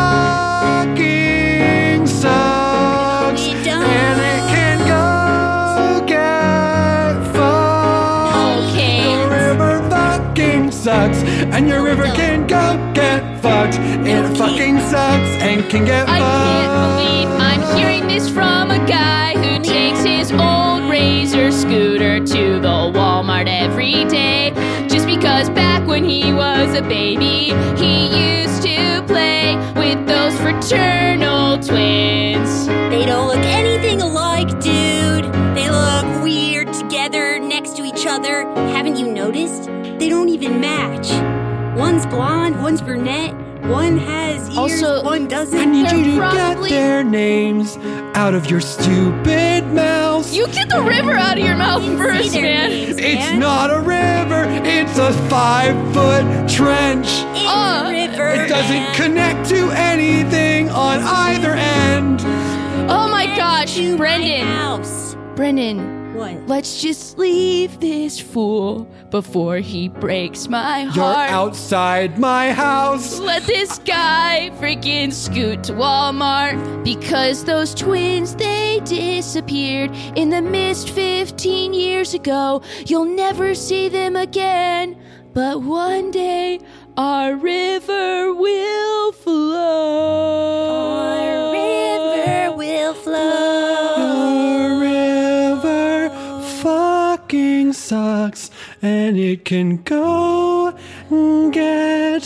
S7: fucking sucks,
S8: It don't.
S7: and it can go get fucked.
S6: Okay.
S7: Your river fucking sucks, and your river can go get fucked. It fucking sucks and can get
S6: I
S7: fucked.
S6: can't believe I'm hearing this from a guy who takes his old Razor scooter to the Walmart every day. Just because back when he was a baby, he used to play with those fraternal twins.
S8: They don't look anything alike, dude. They look weird together next to each other. Haven't you noticed? They don't even match. One's blonde, one's brunette, one has ears,
S6: Also,
S8: one doesn't.
S7: I need you to
S6: They're probably-
S7: get their names out of your stupid mouths.
S6: You get the river out of your mouth
S8: didn't
S6: first,
S8: say their
S6: man.
S8: names,
S7: It's
S8: man.
S7: not a river, it's a five foot trench.
S8: It's
S6: Uh,
S8: a river.
S7: It doesn't
S8: man.
S7: connect to anything on either end.
S6: Oh my gosh,
S8: To my
S6: Brendan.
S8: house.
S6: Brendan,
S8: What?
S6: let's just leave this fool before he breaks my
S7: You're
S6: heart.
S7: outside my house.
S6: Let this guy freaking scoot to Walmart because those twins, they disappeared in the mist fifteen years ago. You'll never see them again, but one day our river will flow.
S8: Our river will flow.
S7: Your river fucking sucks, and it can go and get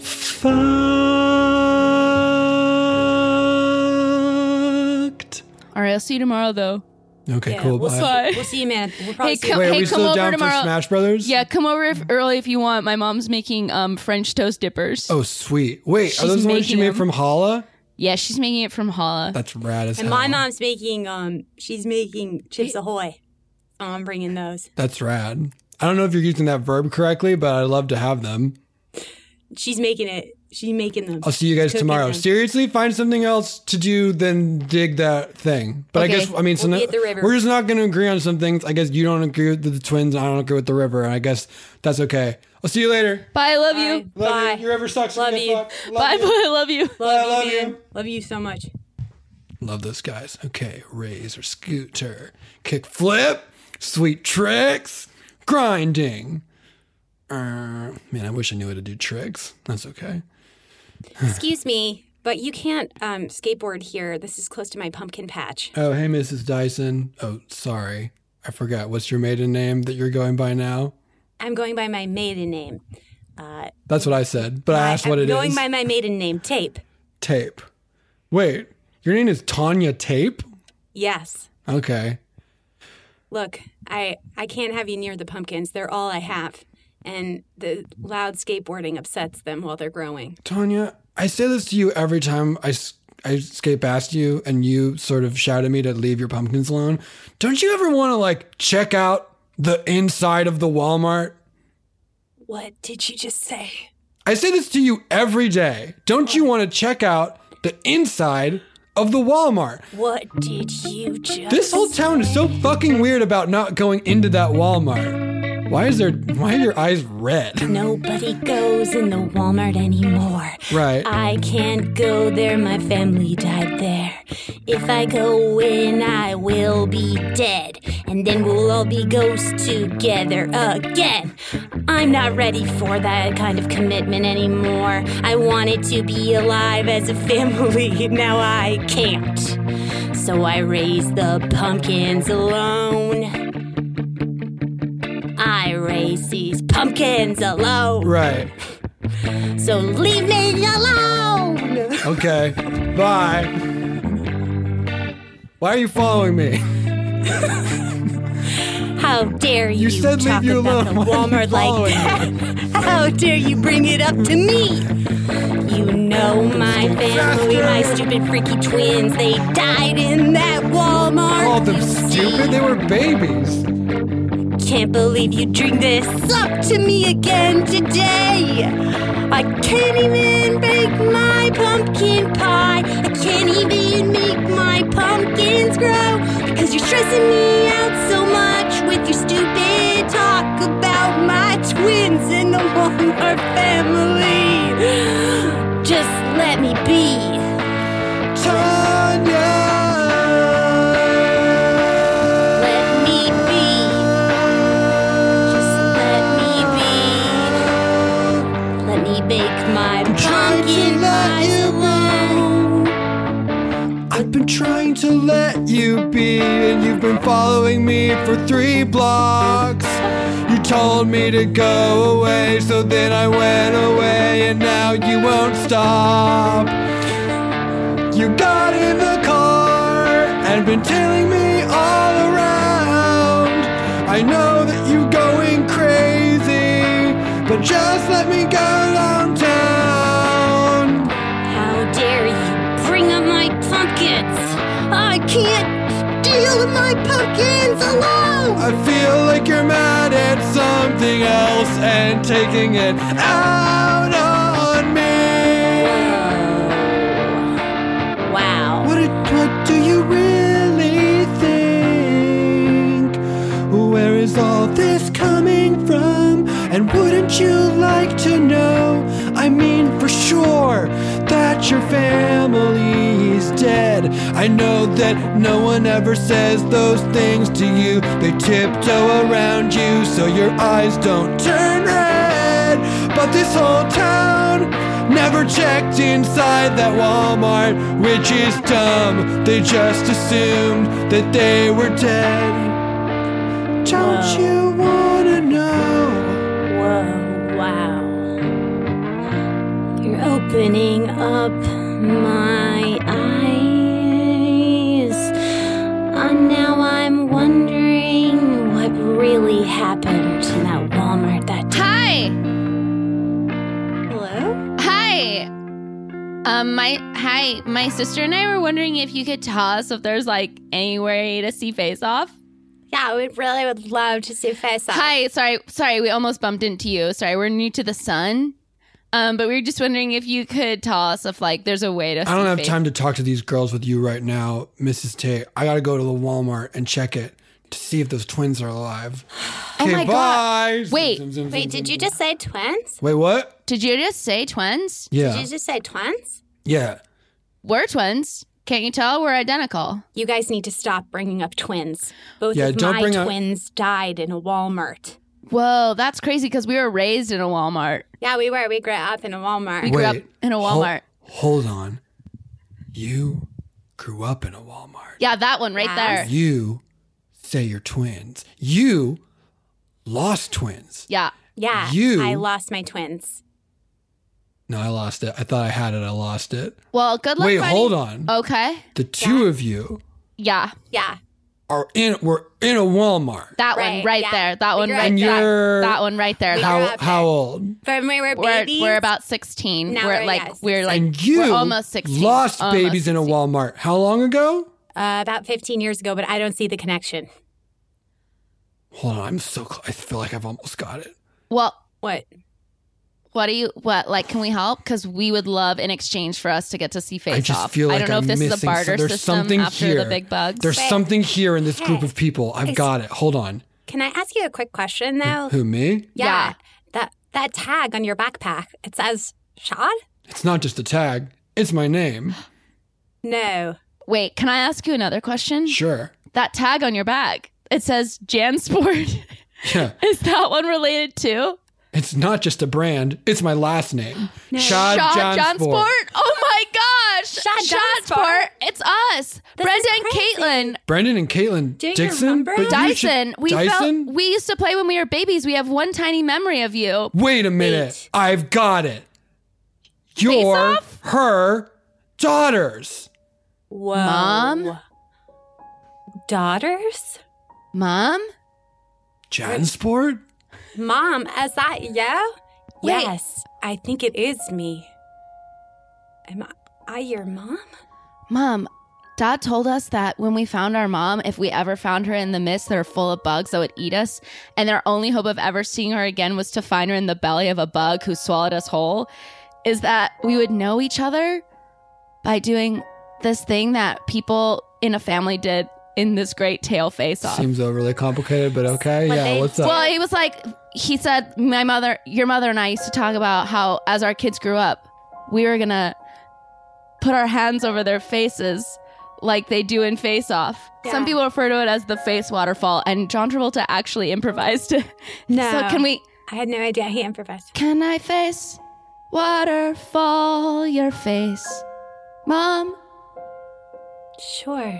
S7: fucked.
S6: All right, I'll see you tomorrow, though.
S7: Okay,
S8: Yeah,
S7: cool.
S8: We'll
S7: bye.
S8: see,
S6: Bye.
S8: we'll see you, man. We'll probably
S6: Hey,
S8: see
S6: come-
S7: Wait, are
S6: hey,
S7: we
S6: come
S7: still
S6: over
S7: down
S6: tomorrow.
S7: for Smash Brothers?
S6: Yeah, come over if early if you want. My mom's making um French toast dippers.
S7: Oh, sweet. Wait,
S6: She's
S7: are those the ones she
S6: making
S7: made
S6: them.
S7: from Hala?
S6: Yeah, she's making it from Hala.
S7: That's rad as
S8: And
S7: hell.
S8: my mom's making um she's making Chips Ahoy. So I'm bringing those.
S7: That's rad. I don't know if you're using that verb correctly, but I'd love to have them.
S8: She's making it she's making them.
S7: I'll see you guys
S8: Cooking
S7: tomorrow.
S8: them.
S7: Seriously, find something else to do than dig that thing. But
S8: Okay.
S7: I guess, I mean, so
S8: We'll
S7: no-
S8: be at the river.
S7: we're just not going to agree on some things. I guess you don't agree with the twins, and I don't agree with the river, and I guess that's okay. I'll see you later.
S6: Bye, I love you.
S7: Love
S8: Bye.
S7: you. Your river sucks.
S8: Love
S7: Get
S8: you.
S7: fucked. Love
S6: Bye,
S7: you.
S6: bye, I love you.
S8: Love
S7: I
S8: you,
S7: love
S8: man.
S7: you.
S8: Love you so much.
S7: Love those guys. Okay, razor, scooter, kick flip, sweet tricks, grinding. Uh, man, I wish I knew how to do tricks. That's okay.
S8: Excuse me, but you can't um, skateboard here. This is close to my pumpkin patch.
S7: Oh, hey, Missus Dyson. Oh, sorry. I forgot. What's your maiden name that you're going by now?
S8: I'm going by my maiden name. Uh,
S7: That's what I said, but I asked
S8: I'm
S7: what it is.
S8: going by my maiden name, Tape.
S7: Tape. Wait, your name is Tanya Tape?
S8: Yes.
S7: Okay.
S8: Look, I I can't have you near the pumpkins. They're all I have. And the loud skateboarding upsets them while they're growing.
S7: Tanya, I say this to you every time I, s- I skate past you and you sort of shout at me to leave your pumpkins alone. Don't you ever want to, like, check out the inside of the Walmart?
S8: What did you just say?
S7: I say this to you every day. Don't you want to check out the inside of the Walmart?
S8: What did you just
S7: This whole town is so fucking weird about not going into that Walmart. Why is there, why are your eyes red?
S8: Nobody goes in the Walmart anymore.
S7: Right.
S8: I can't go there, my family died there. If I go in, I will be dead. And then we'll all be ghosts together again. I'm not ready for that kind of commitment anymore. I wanted to be alive as a family, now I can't. So I raise the pumpkins alone. I raise these pumpkins alone.
S7: Right.
S8: So leave me alone.
S7: Okay. Bye. Why are you following me?
S8: How dare you,
S7: You said leave
S8: talk
S7: you
S8: about
S7: alone.
S8: the
S7: Why are you
S8: Walmart like
S7: following
S8: that? How dare you bring it up to me? You know my family, my stupid freaky twins, they died in that Walmart.
S7: Called them
S8: you see.
S7: stupid? They were babies.
S8: Can't believe you bring this up to me again today. I can't even bake my pumpkin pie. I can't even make my pumpkins grow because you're stressing me out so much with your stupid talk about my twins in the Walmart family. Just let me be.
S7: Tanya!
S8: Let me be. Just let me be. Let me bake my pumpkin pies alone.
S7: I've been trying to let you be, and you've been following me for three blocks. You told me to go away, so then I went away, and now you won't stop. You got in the car and been tailing me all around. I know that you're going crazy, but just let me go downtown.
S8: How dare you bring up my pumpkins? I can't deal with my pumpkins alone.
S7: I feel like you're mad at something else and taking it out on me.
S8: Wow.
S7: What, what do you really think? Where is all this coming from? And wouldn't you like to know? I mean for sure that your family is dead. I know that no one ever says those things to you. They tiptoe around you so your eyes don't turn red. But this whole town never checked inside that Walmart, which is dumb. They just assumed that they were dead. Don't
S8: Whoa.
S7: you wanna know?
S8: Whoa, wow. You're opening up my eyes. Uh, now I'm wondering what really happened in that Walmart that time.
S6: Hi.
S8: Hello?
S6: Hi. Um, my hi, my sister and I were wondering if you could tell us if there's like any way to see Face Off.
S8: Yeah, we really would love to see Face Off.
S6: Hi, sorry, sorry, we almost bumped into you. Sorry, we're new to the Sun. Um, but we were just wondering if you could tell us if like there's a way to.
S7: I don't have time to talk to these girls with you right now, Missus Tate. I got to go to the Walmart and check it to see if those twins are alive.
S6: Oh
S7: Okay,
S6: my
S7: bye.
S6: God. Wait.
S7: Zoom, zoom, zoom,
S8: Wait,
S7: zoom,
S8: did
S7: zoom,
S8: you
S7: zoom.
S8: just say twins?
S7: Wait, what?
S6: Did you just say twins?
S7: Yeah.
S8: Did you just say twins?
S7: Yeah.
S6: We're twins. Can't you tell? We're identical.
S8: You guys need to stop bringing up twins. Both
S7: Yeah,
S8: of
S7: don't
S8: my
S7: bring up-
S8: twins died in a Walmart.
S6: Whoa, that's crazy because we were raised in a Walmart.
S8: Yeah, we were. We grew up in a Walmart.
S6: We grew up
S7: Wait,
S6: in a Walmart.
S7: Hold, hold on. You grew up in a Walmart.
S6: Yeah, that one right there.
S7: You say you're twins. You lost twins.
S6: Yeah.
S8: Yeah,
S7: You-
S8: I lost my twins.
S7: No, I lost it. I thought I had it. I lost it.
S6: Well, good luck.
S7: Wait,
S6: finding-
S7: hold on.
S6: Okay.
S7: The two of you
S6: Yeah.
S8: Yeah.
S7: are in. We're in a Walmart.
S6: That
S8: Right,
S6: one right
S8: yeah.
S6: there. That
S8: We
S6: one
S8: grew
S6: right
S8: up
S6: there.
S7: there.
S6: That one right there. That
S7: How
S8: up
S7: how old?
S8: When we were
S6: We're,
S8: babies.
S6: we're about sixteen.
S8: Now
S6: we're
S8: we're,
S6: like
S8: yeah,
S6: we're like
S7: And you
S6: we're almost sixteen.
S7: lost
S6: Almost
S7: babies in a
S6: sixteen.
S7: Walmart. How long ago?
S8: Uh, about fifteen years ago, but I don't see the connection.
S7: Hold on. I'm so close. I feel like I've almost got it.
S6: Well,
S8: What?
S6: what do you what like? Can we help? Because we would love in exchange for us to get to see Face
S7: I just
S6: Off.
S7: feel like
S6: I don't know
S7: I'm
S6: if this is a
S7: missing
S6: barter
S7: some- there's
S6: system
S7: something
S6: after
S7: here.
S6: the big bugs.
S7: There's
S8: Wait.
S7: something here in this group
S8: Hey.
S7: of people. I've
S8: Is-
S7: got it. Hold on.
S8: Can I ask you a quick question, though?
S7: Who, me?
S8: Yeah.
S6: Yeah.
S8: That that tag on your backpack, it says Shad?
S7: It's not just a tag. It's my name.
S8: No.
S6: Wait, can I ask you another question?
S7: Sure.
S6: That tag on your bag, it says JanSport.
S7: Yeah.
S6: Is that one related too?
S7: It's not just a brand. It's my last name. Shad
S6: Shad
S7: Jansport.
S6: JanSport? Oh my gosh!
S8: Shad
S6: JanSport. It's us. Brenda and Caitlin.
S7: Brendan and Caitlin
S8: Do you
S7: Dixon.
S8: remember?
S7: But you
S6: Dyson.
S7: should-
S6: We
S7: Dyson?
S6: felt we used to play when we were babies. We have one tiny memory of you.
S7: Wait a minute.
S8: Wait.
S7: I've got it. You're
S6: Off?
S7: her daughters.
S8: Whoa.
S6: Mom?
S8: Daughters?
S6: Mom?
S7: Jansport?
S8: Mom, is that you?
S6: Wait.
S8: Yes, I think it is me. Am I, I your mom?
S6: Mom, Dad told us that when we found our mom, if we ever found her in the mist that are full of bugs that would eat us, and our only hope of ever seeing her again was to find her in the belly of a bug who swallowed us whole, is that we would know each other by doing this thing that people in a family did in this great tail face-off.
S7: Seems overly complicated, but okay.
S8: But
S7: yeah,
S8: they-
S7: what's up?
S6: Well, he was like, he said, my mother, your mother and I used to talk about how as our kids grew up, we were going to put our hands over their faces like they do in Face Off.
S8: Yeah.
S6: Some people refer to it as the face waterfall, and John Travolta actually improvised it.
S8: No.
S6: So can we,
S8: I had no idea he improvised.
S6: can I face waterfall your face, Mom?
S8: Sure.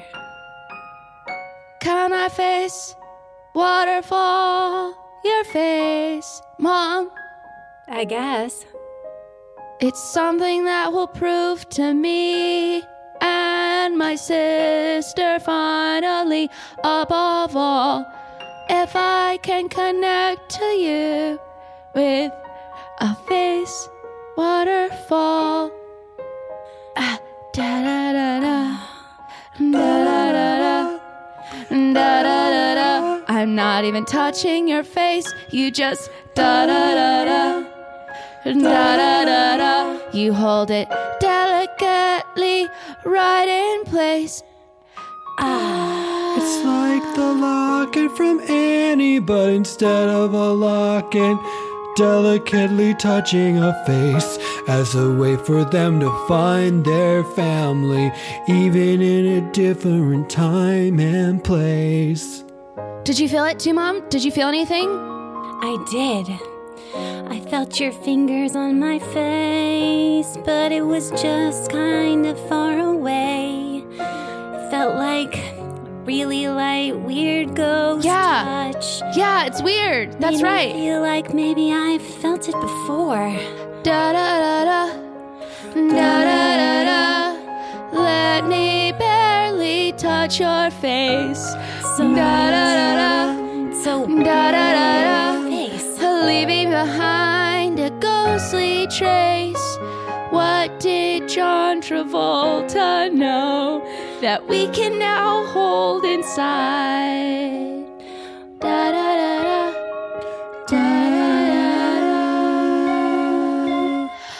S6: Can I face waterfall your face, Mom?
S8: I guess.
S6: It's something that will prove to me and my sister finally, above all, if I can connect to you with a face waterfall. Ah, da da da da, da da da da, da da da da. I'm not even touching your face, you just da da da da. Da da da da, you hold it delicately right in place. Ah,
S7: It's like the locket from Annie, but instead of a locket, delicately touching a face as a way for them to find their family, even in a different time and place.
S6: Did you feel it too, Mom? Did you feel anything?
S10: I did. I felt your fingers on my face, but it was just kind of far away. It felt like really light, weird ghost
S6: Yeah.
S10: touch.
S6: Yeah, it's weird. That's
S10: Made me
S6: right.
S10: feel like maybe I felt it before.
S6: Da da da da, da da da da. Let me barely touch your face.
S10: So
S6: Da da da da,
S10: So
S6: da da da da.
S10: face.
S6: Leaving behind a ghostly trace. What did John Travolta know that we can now hold inside? Da da da da, da da da da.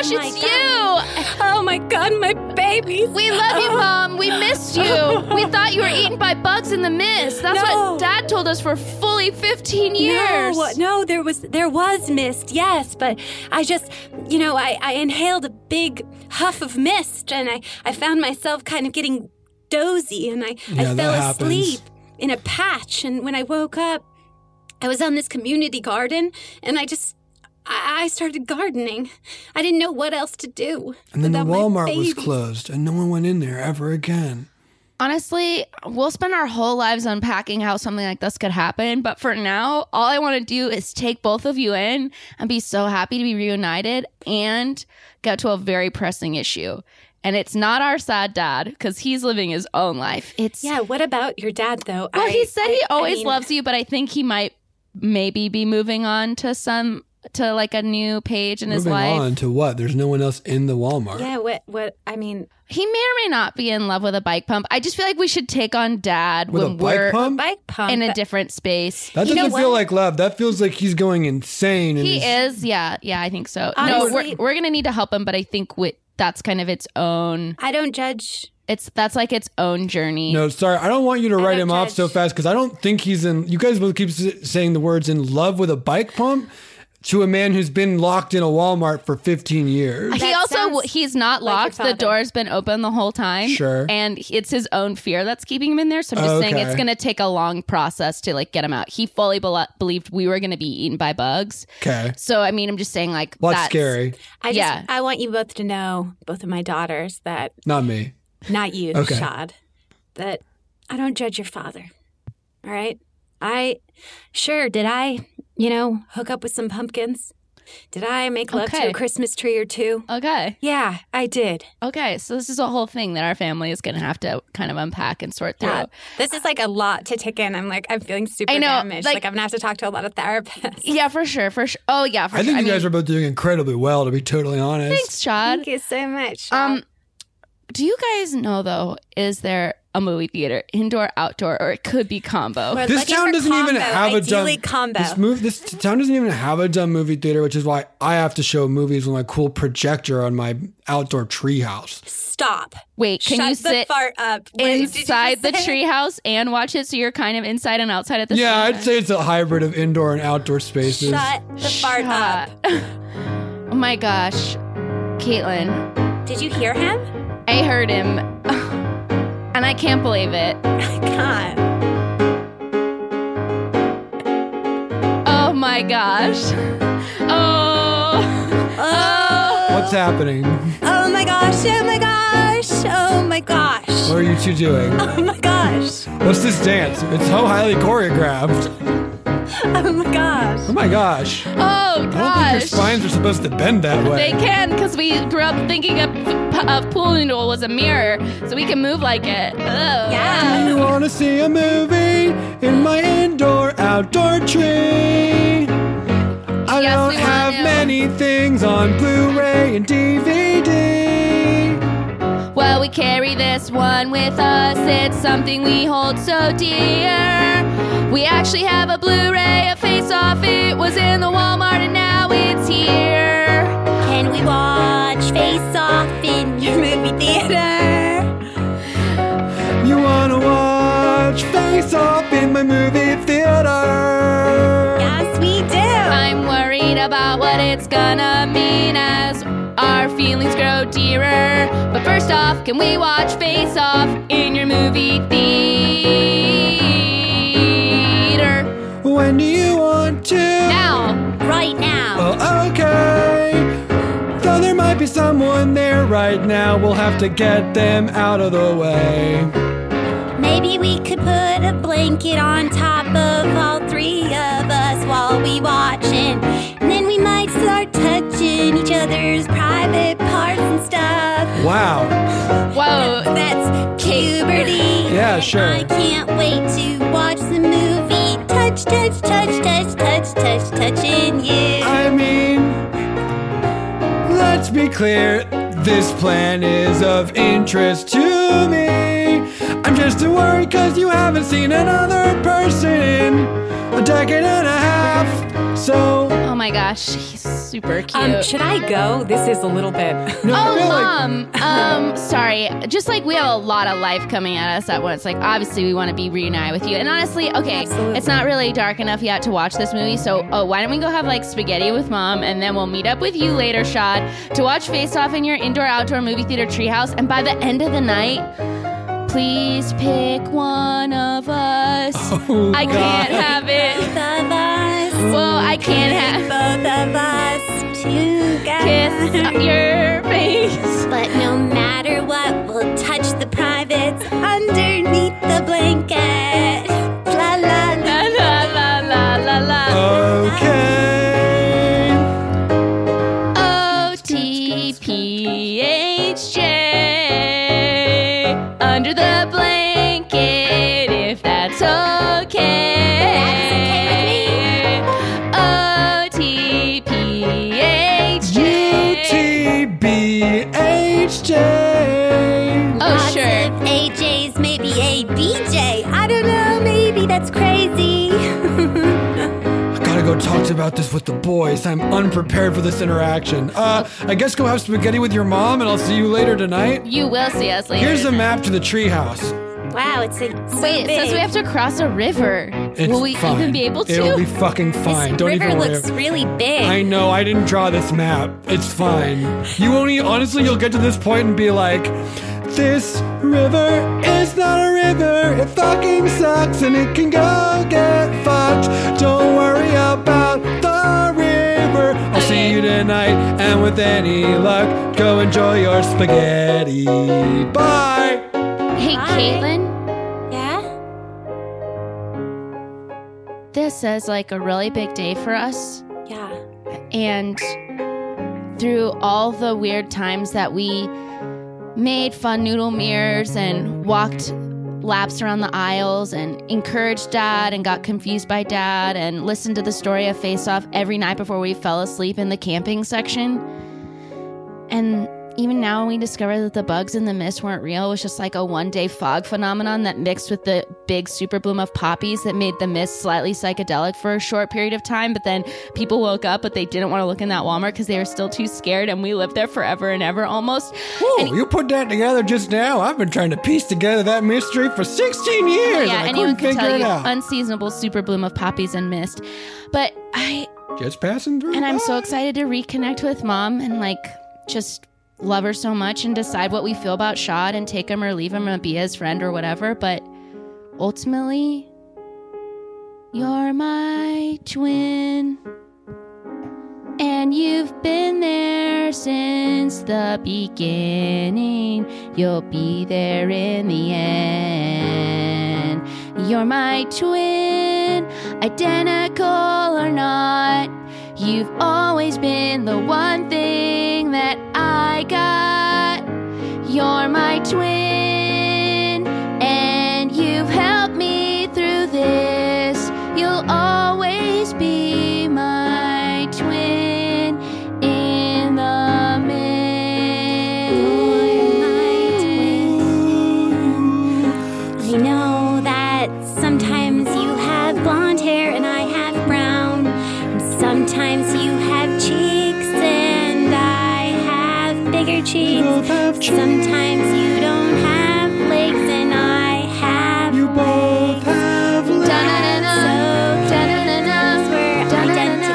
S6: gosh,
S8: Oh my
S6: it's
S8: God.
S6: you.
S8: Oh my God, my babies.
S6: We love you, Mom. We missed you. We thought you were eaten by bugs in the mist. That's
S8: No.
S6: what Dad told us for fully fifteen years.
S8: No, no, there was there was mist, yes, but I just, you know, I, I inhaled a big huff of mist, and I, I found myself kind of getting dozy, and I,
S7: Yeah,
S8: I
S7: that
S8: fell
S7: happens.
S8: asleep in a patch, and when I woke up, I was on this community garden, and I just, I, I started gardening. I didn't know what else to do.
S7: And then the
S8: without my
S7: Walmart was
S8: babies.
S7: closed, and no one went in there ever again.
S6: Honestly, we'll spend our whole lives unpacking how something like this could happen. But for now, all I want to do is take both of you in and be so happy to be reunited and get to a very pressing issue. And it's not our sad dad because he's living his own life. It's
S8: Yeah, what about your dad, though?
S6: Well,
S8: I-
S6: he said he
S8: I- I
S6: always
S8: mean-
S6: loves you, but I think he might maybe be moving on to some to like a new page in his
S7: Moving
S6: life.
S7: on to what? There's no one else in the Walmart.
S8: Yeah, what, what, I mean...
S6: He may or may not be in love with a bike pump. I just feel like we should take on Dad
S7: With a
S6: when
S7: bike
S6: we're
S7: pump?
S8: Bike pump.
S6: in a
S8: that-
S6: different space.
S7: That
S8: You know
S7: doesn't feel
S8: what?
S7: like love. That feels like he's going insane. And
S6: He
S7: he's-
S6: is, yeah, yeah, I think so.
S8: Honestly-
S6: no, we're we're gonna need to help him, but I think with, that's kind of its own.
S8: I don't judge...
S6: It's that's like its own journey.
S7: No, sorry. I don't want you to write
S8: don't
S7: him off
S8: judge.
S7: so fast because I don't think he's in. You guys both keep s- saying the words "in love with a bike pump" to a man who's been locked in a Walmart for fifteen years.
S6: He
S8: That
S6: also
S8: sounds
S6: he's not
S8: like your
S6: locked. The
S8: father.
S6: door's been open the whole time.
S7: Sure.
S6: And it's his own fear that's keeping him in there. So I'm just saying
S7: Okay.
S6: it's going to take a long process to like get him out. He fully bel believed we were going to be eaten by bugs.
S7: Okay.
S6: So I mean, I'm just saying like
S7: Well, that's
S6: that's
S7: scary.
S8: I just,
S6: Yeah.
S8: I want you both to know, both of my daughters, that
S7: Not me.
S8: not you,
S7: Okay.
S8: Shad, that I don't judge your father. All right? I, sure, did I, you know, hook up with some pumpkins? Did I make love to
S6: Okay.
S8: a Christmas tree or two?
S6: Okay.
S8: Yeah, I did.
S6: Okay. So this is a whole thing that our family is going to have to kind of unpack and sort through.
S8: God, this is like a lot to take in. I'm like, I'm feeling super
S6: I know,
S8: damaged.
S6: like-
S8: Like, I'm going to have to talk to a lot of therapists.
S6: Yeah, for sure. For sure. Oh, yeah, for
S7: I
S6: sure.
S7: think you
S6: I
S7: guys
S6: mean,
S7: are both doing incredibly well, to be totally honest.
S6: Thanks, Chad.
S8: Thank you so much. Shad.
S6: Um, do you guys know though? Is there a movie theater, indoor, outdoor, or it could be combo?
S8: We're
S7: This
S8: looking
S7: town
S8: for
S7: doesn't even
S8: combo,
S7: have a dumb
S8: ideally combo.
S7: This, move, this town doesn't even have a dumb movie theater, which is why I have to show movies with my cool projector on my outdoor treehouse.
S8: Stop.
S6: Wait, can
S8: Shut
S6: you
S8: the
S6: sit
S8: fart up. What did you just
S6: inside the
S8: say?
S6: treehouse and watch it, so you're kind of inside and outside at the
S7: Yeah,
S6: same
S7: I'd say it's a hybrid of indoor and outdoor spaces.
S8: Shut the fart up.
S6: Oh my gosh, Caitlin,
S8: Did you hear him?
S6: I heard him, and I can't believe it.
S8: I can't.
S6: Oh my gosh. Oh.
S8: Oh.
S7: What's happening?
S8: Oh my gosh. Oh my gosh. Oh my gosh.
S7: What are you two doing?
S8: Oh my gosh.
S7: What's this dance? It's so highly choreographed.
S8: Oh my gosh.
S7: Oh my gosh.
S6: Oh
S7: I don't think your
S6: gosh.
S7: spines are supposed to bend that
S6: They
S7: way.
S6: can, because we grew up thinking of, of pool noodle was a mirror, so we can move like it. Ugh.
S8: Yeah.
S7: You want to see a movie in my indoor outdoor tree? I
S6: Yes,
S7: don't
S6: we
S7: have
S6: wanna.
S7: many things on Blu-ray and D V D.
S6: Well, we carry this one with us. It's something we hold so dear. We actually have a Blu-ray of Face Off. It was in the Walmart and now it's here.
S10: Can we watch Face Off in your movie theater?
S7: You want to watch Face Off in my movie theater?
S10: Yes, we do.
S6: I'm worried about what it's gonna mean as our feelings grow dearer. But first off, can we watch Face Off in your movie theater?
S7: When do you want to?
S6: Now.
S10: Right now.
S7: Well, okay. Though there might be someone there right now, we'll have to get them out of the way.
S10: Maybe we could put a blanket on top of all three of us while we watch it. And then we might start touching each other's private parts and stuff.
S7: Wow.
S6: Whoa.
S10: That's puberty.
S7: Yeah,
S10: and
S7: sure.
S10: I can't wait to watch the movie. Touch, touch, touch, touch, touch, touch, touching you.
S7: I mean, let's be clear, this plan is of interest to me. I'm just worried cause you haven't seen another person in a decade and a half. So
S6: Oh my my gosh, he's super cute.
S8: Um, should I go? This is a little bit.
S7: No, I
S6: Oh,
S7: feel like-
S6: mom. Um, sorry. Just like we have a lot of life coming at us at once. Like, obviously, we want to be reunited with you. And honestly, okay,
S8: Absolutely.
S6: it's not really dark enough yet to watch this movie. So, oh, why don't we go have like spaghetti with mom, and then we'll meet up with you later, Shad, to watch Face Off in your indoor-outdoor movie theater treehouse. And by the end of the night, please pick one of us.
S7: Oh,
S6: I can't
S7: God.
S6: have it.
S8: Both of us.
S6: Well, I can't have
S8: Both of us together.
S6: kiss your face.
S10: But no matter what, we'll touch the privates underneath the blanket. La la la.
S6: La la la la la la.
S7: Okay.
S6: O T P H J under the blanket, if that's okay.
S10: That's okay with
S6: O T P H J.
S7: U T B H J.
S6: Oh,
S10: Lots
S6: sure.
S10: of A Js, maybe a B J. I don't know, maybe that's crazy.
S7: I gotta go talk to about this with the boys. I'm unprepared for this interaction. Uh, I guess go have spaghetti with your mom, and I'll see you later tonight.
S6: You will see us later.
S7: Here's a map to the treehouse.
S10: Wow, it's a so
S6: Wait, it
S10: big.
S6: says we have to cross a river.
S7: It's
S6: Will we
S7: fine.
S6: even be able to?
S7: It'll be fucking fine.
S10: This
S7: Don't
S10: river
S7: even worry.
S10: looks really big.
S7: I know, I didn't draw this map. It's fine. You won't e- honestly, you'll get to this point and be like, this river is not a river. It fucking sucks and it can go get fucked. Don't worry about the river. I'll see you tonight, and with any luck, go enjoy your spaghetti. Bye.
S6: Hey,
S10: Hi.
S6: Caitlin.
S10: Yeah?
S6: This is like a really big day for us.
S10: Yeah.
S6: And through all the weird times that we made fun noodle mirrors and walked laps around the aisles and encouraged Dad and got confused by Dad and listened to the story of Face Off every night before we fell asleep in the camping section. And even now when we discovered that the bugs in the mist weren't real, it was just like a one-day fog phenomenon that mixed with the big super bloom of poppies that made the mist slightly psychedelic for a short period of time. But then people woke up, but they didn't want to look in that Walmart because they were still too scared, and we lived there forever and ever almost.
S7: Whoa, you put that together just now. I've been trying to piece together that mystery for sixteen years,
S6: Yeah,
S7: and I
S6: anyone
S7: couldn't
S6: can
S7: figure
S6: tell
S7: it
S6: you
S7: out.
S6: unseasonable super bloom of poppies and mist. But I,
S7: Just passing through.
S6: and I'm
S7: by.
S6: so excited to reconnect with Mom and like just love her so much and decide what we feel about Shad and take him or leave him and be his friend or whatever. But ultimately, you're my twin. And you've been there since the beginning. You'll be there in the end. You're my twin, identical or not. You've always been the one thing that I got. You're my twin, and you've helped me through this. You'll always be my twin in the mist.
S10: I know that sometimes you have blonde hair and I have brown. And sometimes you have cheeks and I have bigger cheeks. Sometimes you don't have legs and I have
S7: You both have legs.
S6: Da-na-na-na,
S10: so
S6: da-na-na-na,
S10: we're identical.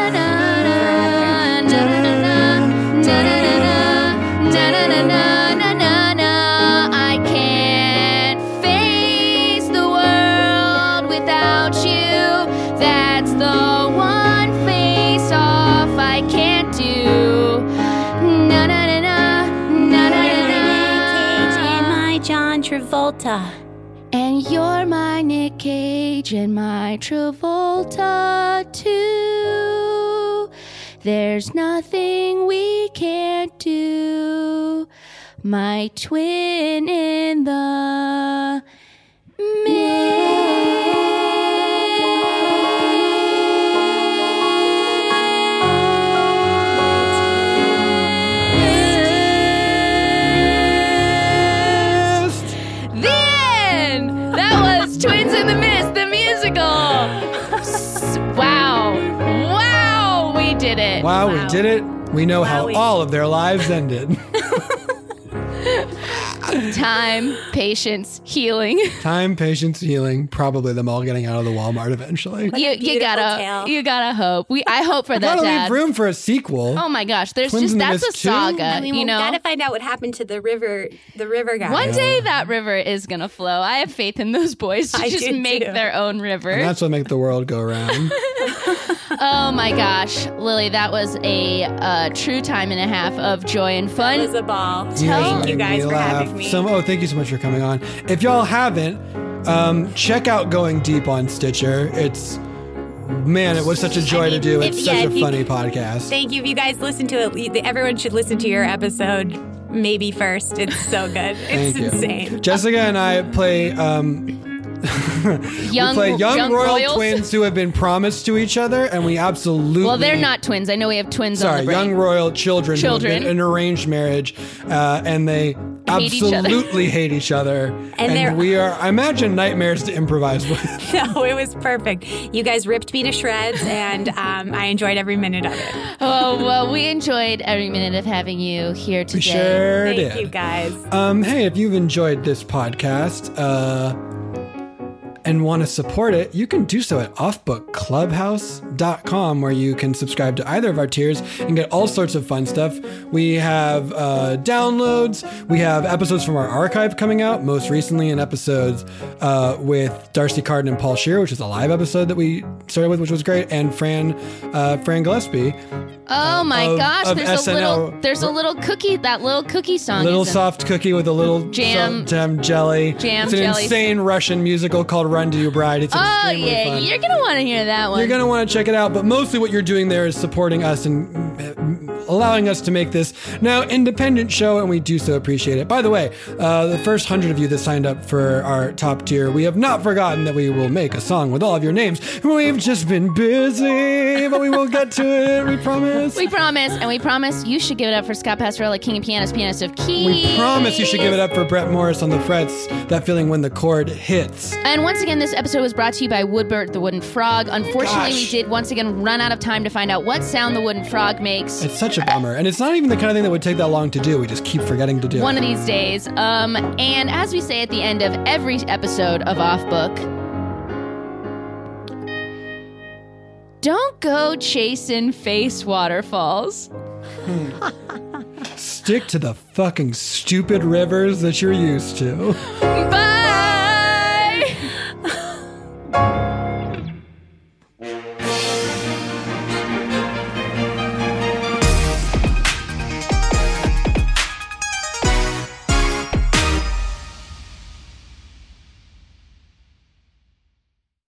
S6: I can't face the world without you. That's the one face off I can't do. Na na na na na na
S10: You're
S6: na
S10: my Nick Cage and
S6: na.
S10: my John Travolta.
S6: And you're my Nick Cage and my Travolta too. There's nothing we can't do. My twin in the mist. The end! That was Twins in the Mist, the musical. S- Wow. Wow! We did it.
S7: Wow, we did it. We know how
S8: Wowie.
S7: all of their lives ended.
S6: Time, patience, healing.
S7: Time, patience, healing. Probably them all getting out of the Walmart eventually.
S6: You, you gotta,
S8: tale.
S6: you gotta hope. We, I hope for that.
S7: Gotta
S6: Dad.
S7: leave room for a sequel.
S6: Oh my gosh, there's
S7: Twins
S6: just
S7: in the
S6: that's a
S7: Mist two?
S6: saga.
S8: I mean,
S6: you
S8: we
S6: know,
S8: gotta find out what happened to the river, the river guy.
S6: one day that river is gonna flow. I have faith in those boys to
S8: I
S6: just
S8: do
S6: make
S8: too.
S6: their own river.
S7: And that's what makes the world go round.
S6: Oh my gosh, Lily, that was a uh, true time and a half of joy and fun.
S8: It was a ball.
S7: guys
S8: Thank you
S7: made
S8: guys
S7: me
S8: for
S7: laugh.
S8: having me.
S7: Some, oh, thank you so much for coming on. If y'all haven't, um, check out Going Deep on Stitcher. It's, man, it was such a joy
S8: I mean,
S7: to do.
S8: if-
S7: It's
S8: yeah,
S7: such
S8: if
S7: a
S8: you-
S7: funny podcast.
S8: Thank you. If you guys listen to it, everyone should listen to your episode maybe first. It's so good. It's
S7: Thank you.
S8: insane.
S7: Jessica and I play um,
S6: Young,
S7: we play young,
S6: young
S7: royal
S6: royals.
S7: twins who have been promised to each other, and we absolutely
S6: Well, they're not twins. I know we have twins on
S7: Sorry,
S6: the brain.
S7: young royal children,
S6: Children.
S7: who have been in an arranged marriage, uh, and they
S6: Hate each other.
S7: absolutely hate each other. And,
S8: they're-
S7: we are, I imagine, nightmares to improvise with.
S8: No, it was perfect. You guys ripped me to shreds, and um, I enjoyed every minute of it.
S6: Oh, well, we enjoyed every minute of having you here today.
S7: We sure
S8: Thank
S7: did.
S8: you guys.
S7: Um, hey, if you've enjoyed this podcast, uh, and want to support it, you can do so at off book clubhouse dot com, where you can subscribe to either of our tiers and get all sorts of fun stuff. We have uh, downloads. We have episodes from our archive coming out, most recently an episode uh, with Darcy Carden and Paul Scheer, which is a live episode that we started with, which was great, and Fran uh, Fran Gillespie.
S6: Oh my
S7: Of-
S6: gosh,
S7: of
S6: there's
S7: S N
S6: a
S7: L.
S6: little there's a little cookie, that little cookie song.
S7: Little
S6: is in-
S7: soft cookie with a little
S6: Jam-
S7: salt jam jelly.
S6: Jam
S7: it's an
S6: jelly.
S7: insane Russian musical called Run to Your Bride. It's
S6: Oh
S7: extremely
S6: yeah,
S7: fun.
S6: you're gonna want to hear that one.
S7: You're going to want to check it out, but mostly what you're doing there is supporting us and uh, allowing us to make this now independent show, and we do so appreciate it. By the way, uh, the first hundred of you that signed up for our top tier, we have not forgotten that we will make a song with all of your names. We've just been busy, but we will get to it, we promise.
S6: We promise, and we promise you should give it up for Scott Pastorella, King of Pianists, Pianist of Keys.
S7: We promise you should give it up for Brett Morris on the frets, that feeling when the chord hits.
S6: And once again, this episode was brought to you by Woodbert the Wooden Frog. Unfortunately,
S7: Gosh.
S6: we did once again run out of time to find out what sound the wooden frog makes.
S7: It's such a bummer, and it's not even the kind of thing that would take that long to do. We just keep forgetting to do
S6: One
S7: it.
S6: of these days. Um, and as we say at the end of every episode of Off Book, don't go chasing face waterfalls.
S7: Stick to the fucking stupid rivers that you're used to.
S6: Bye!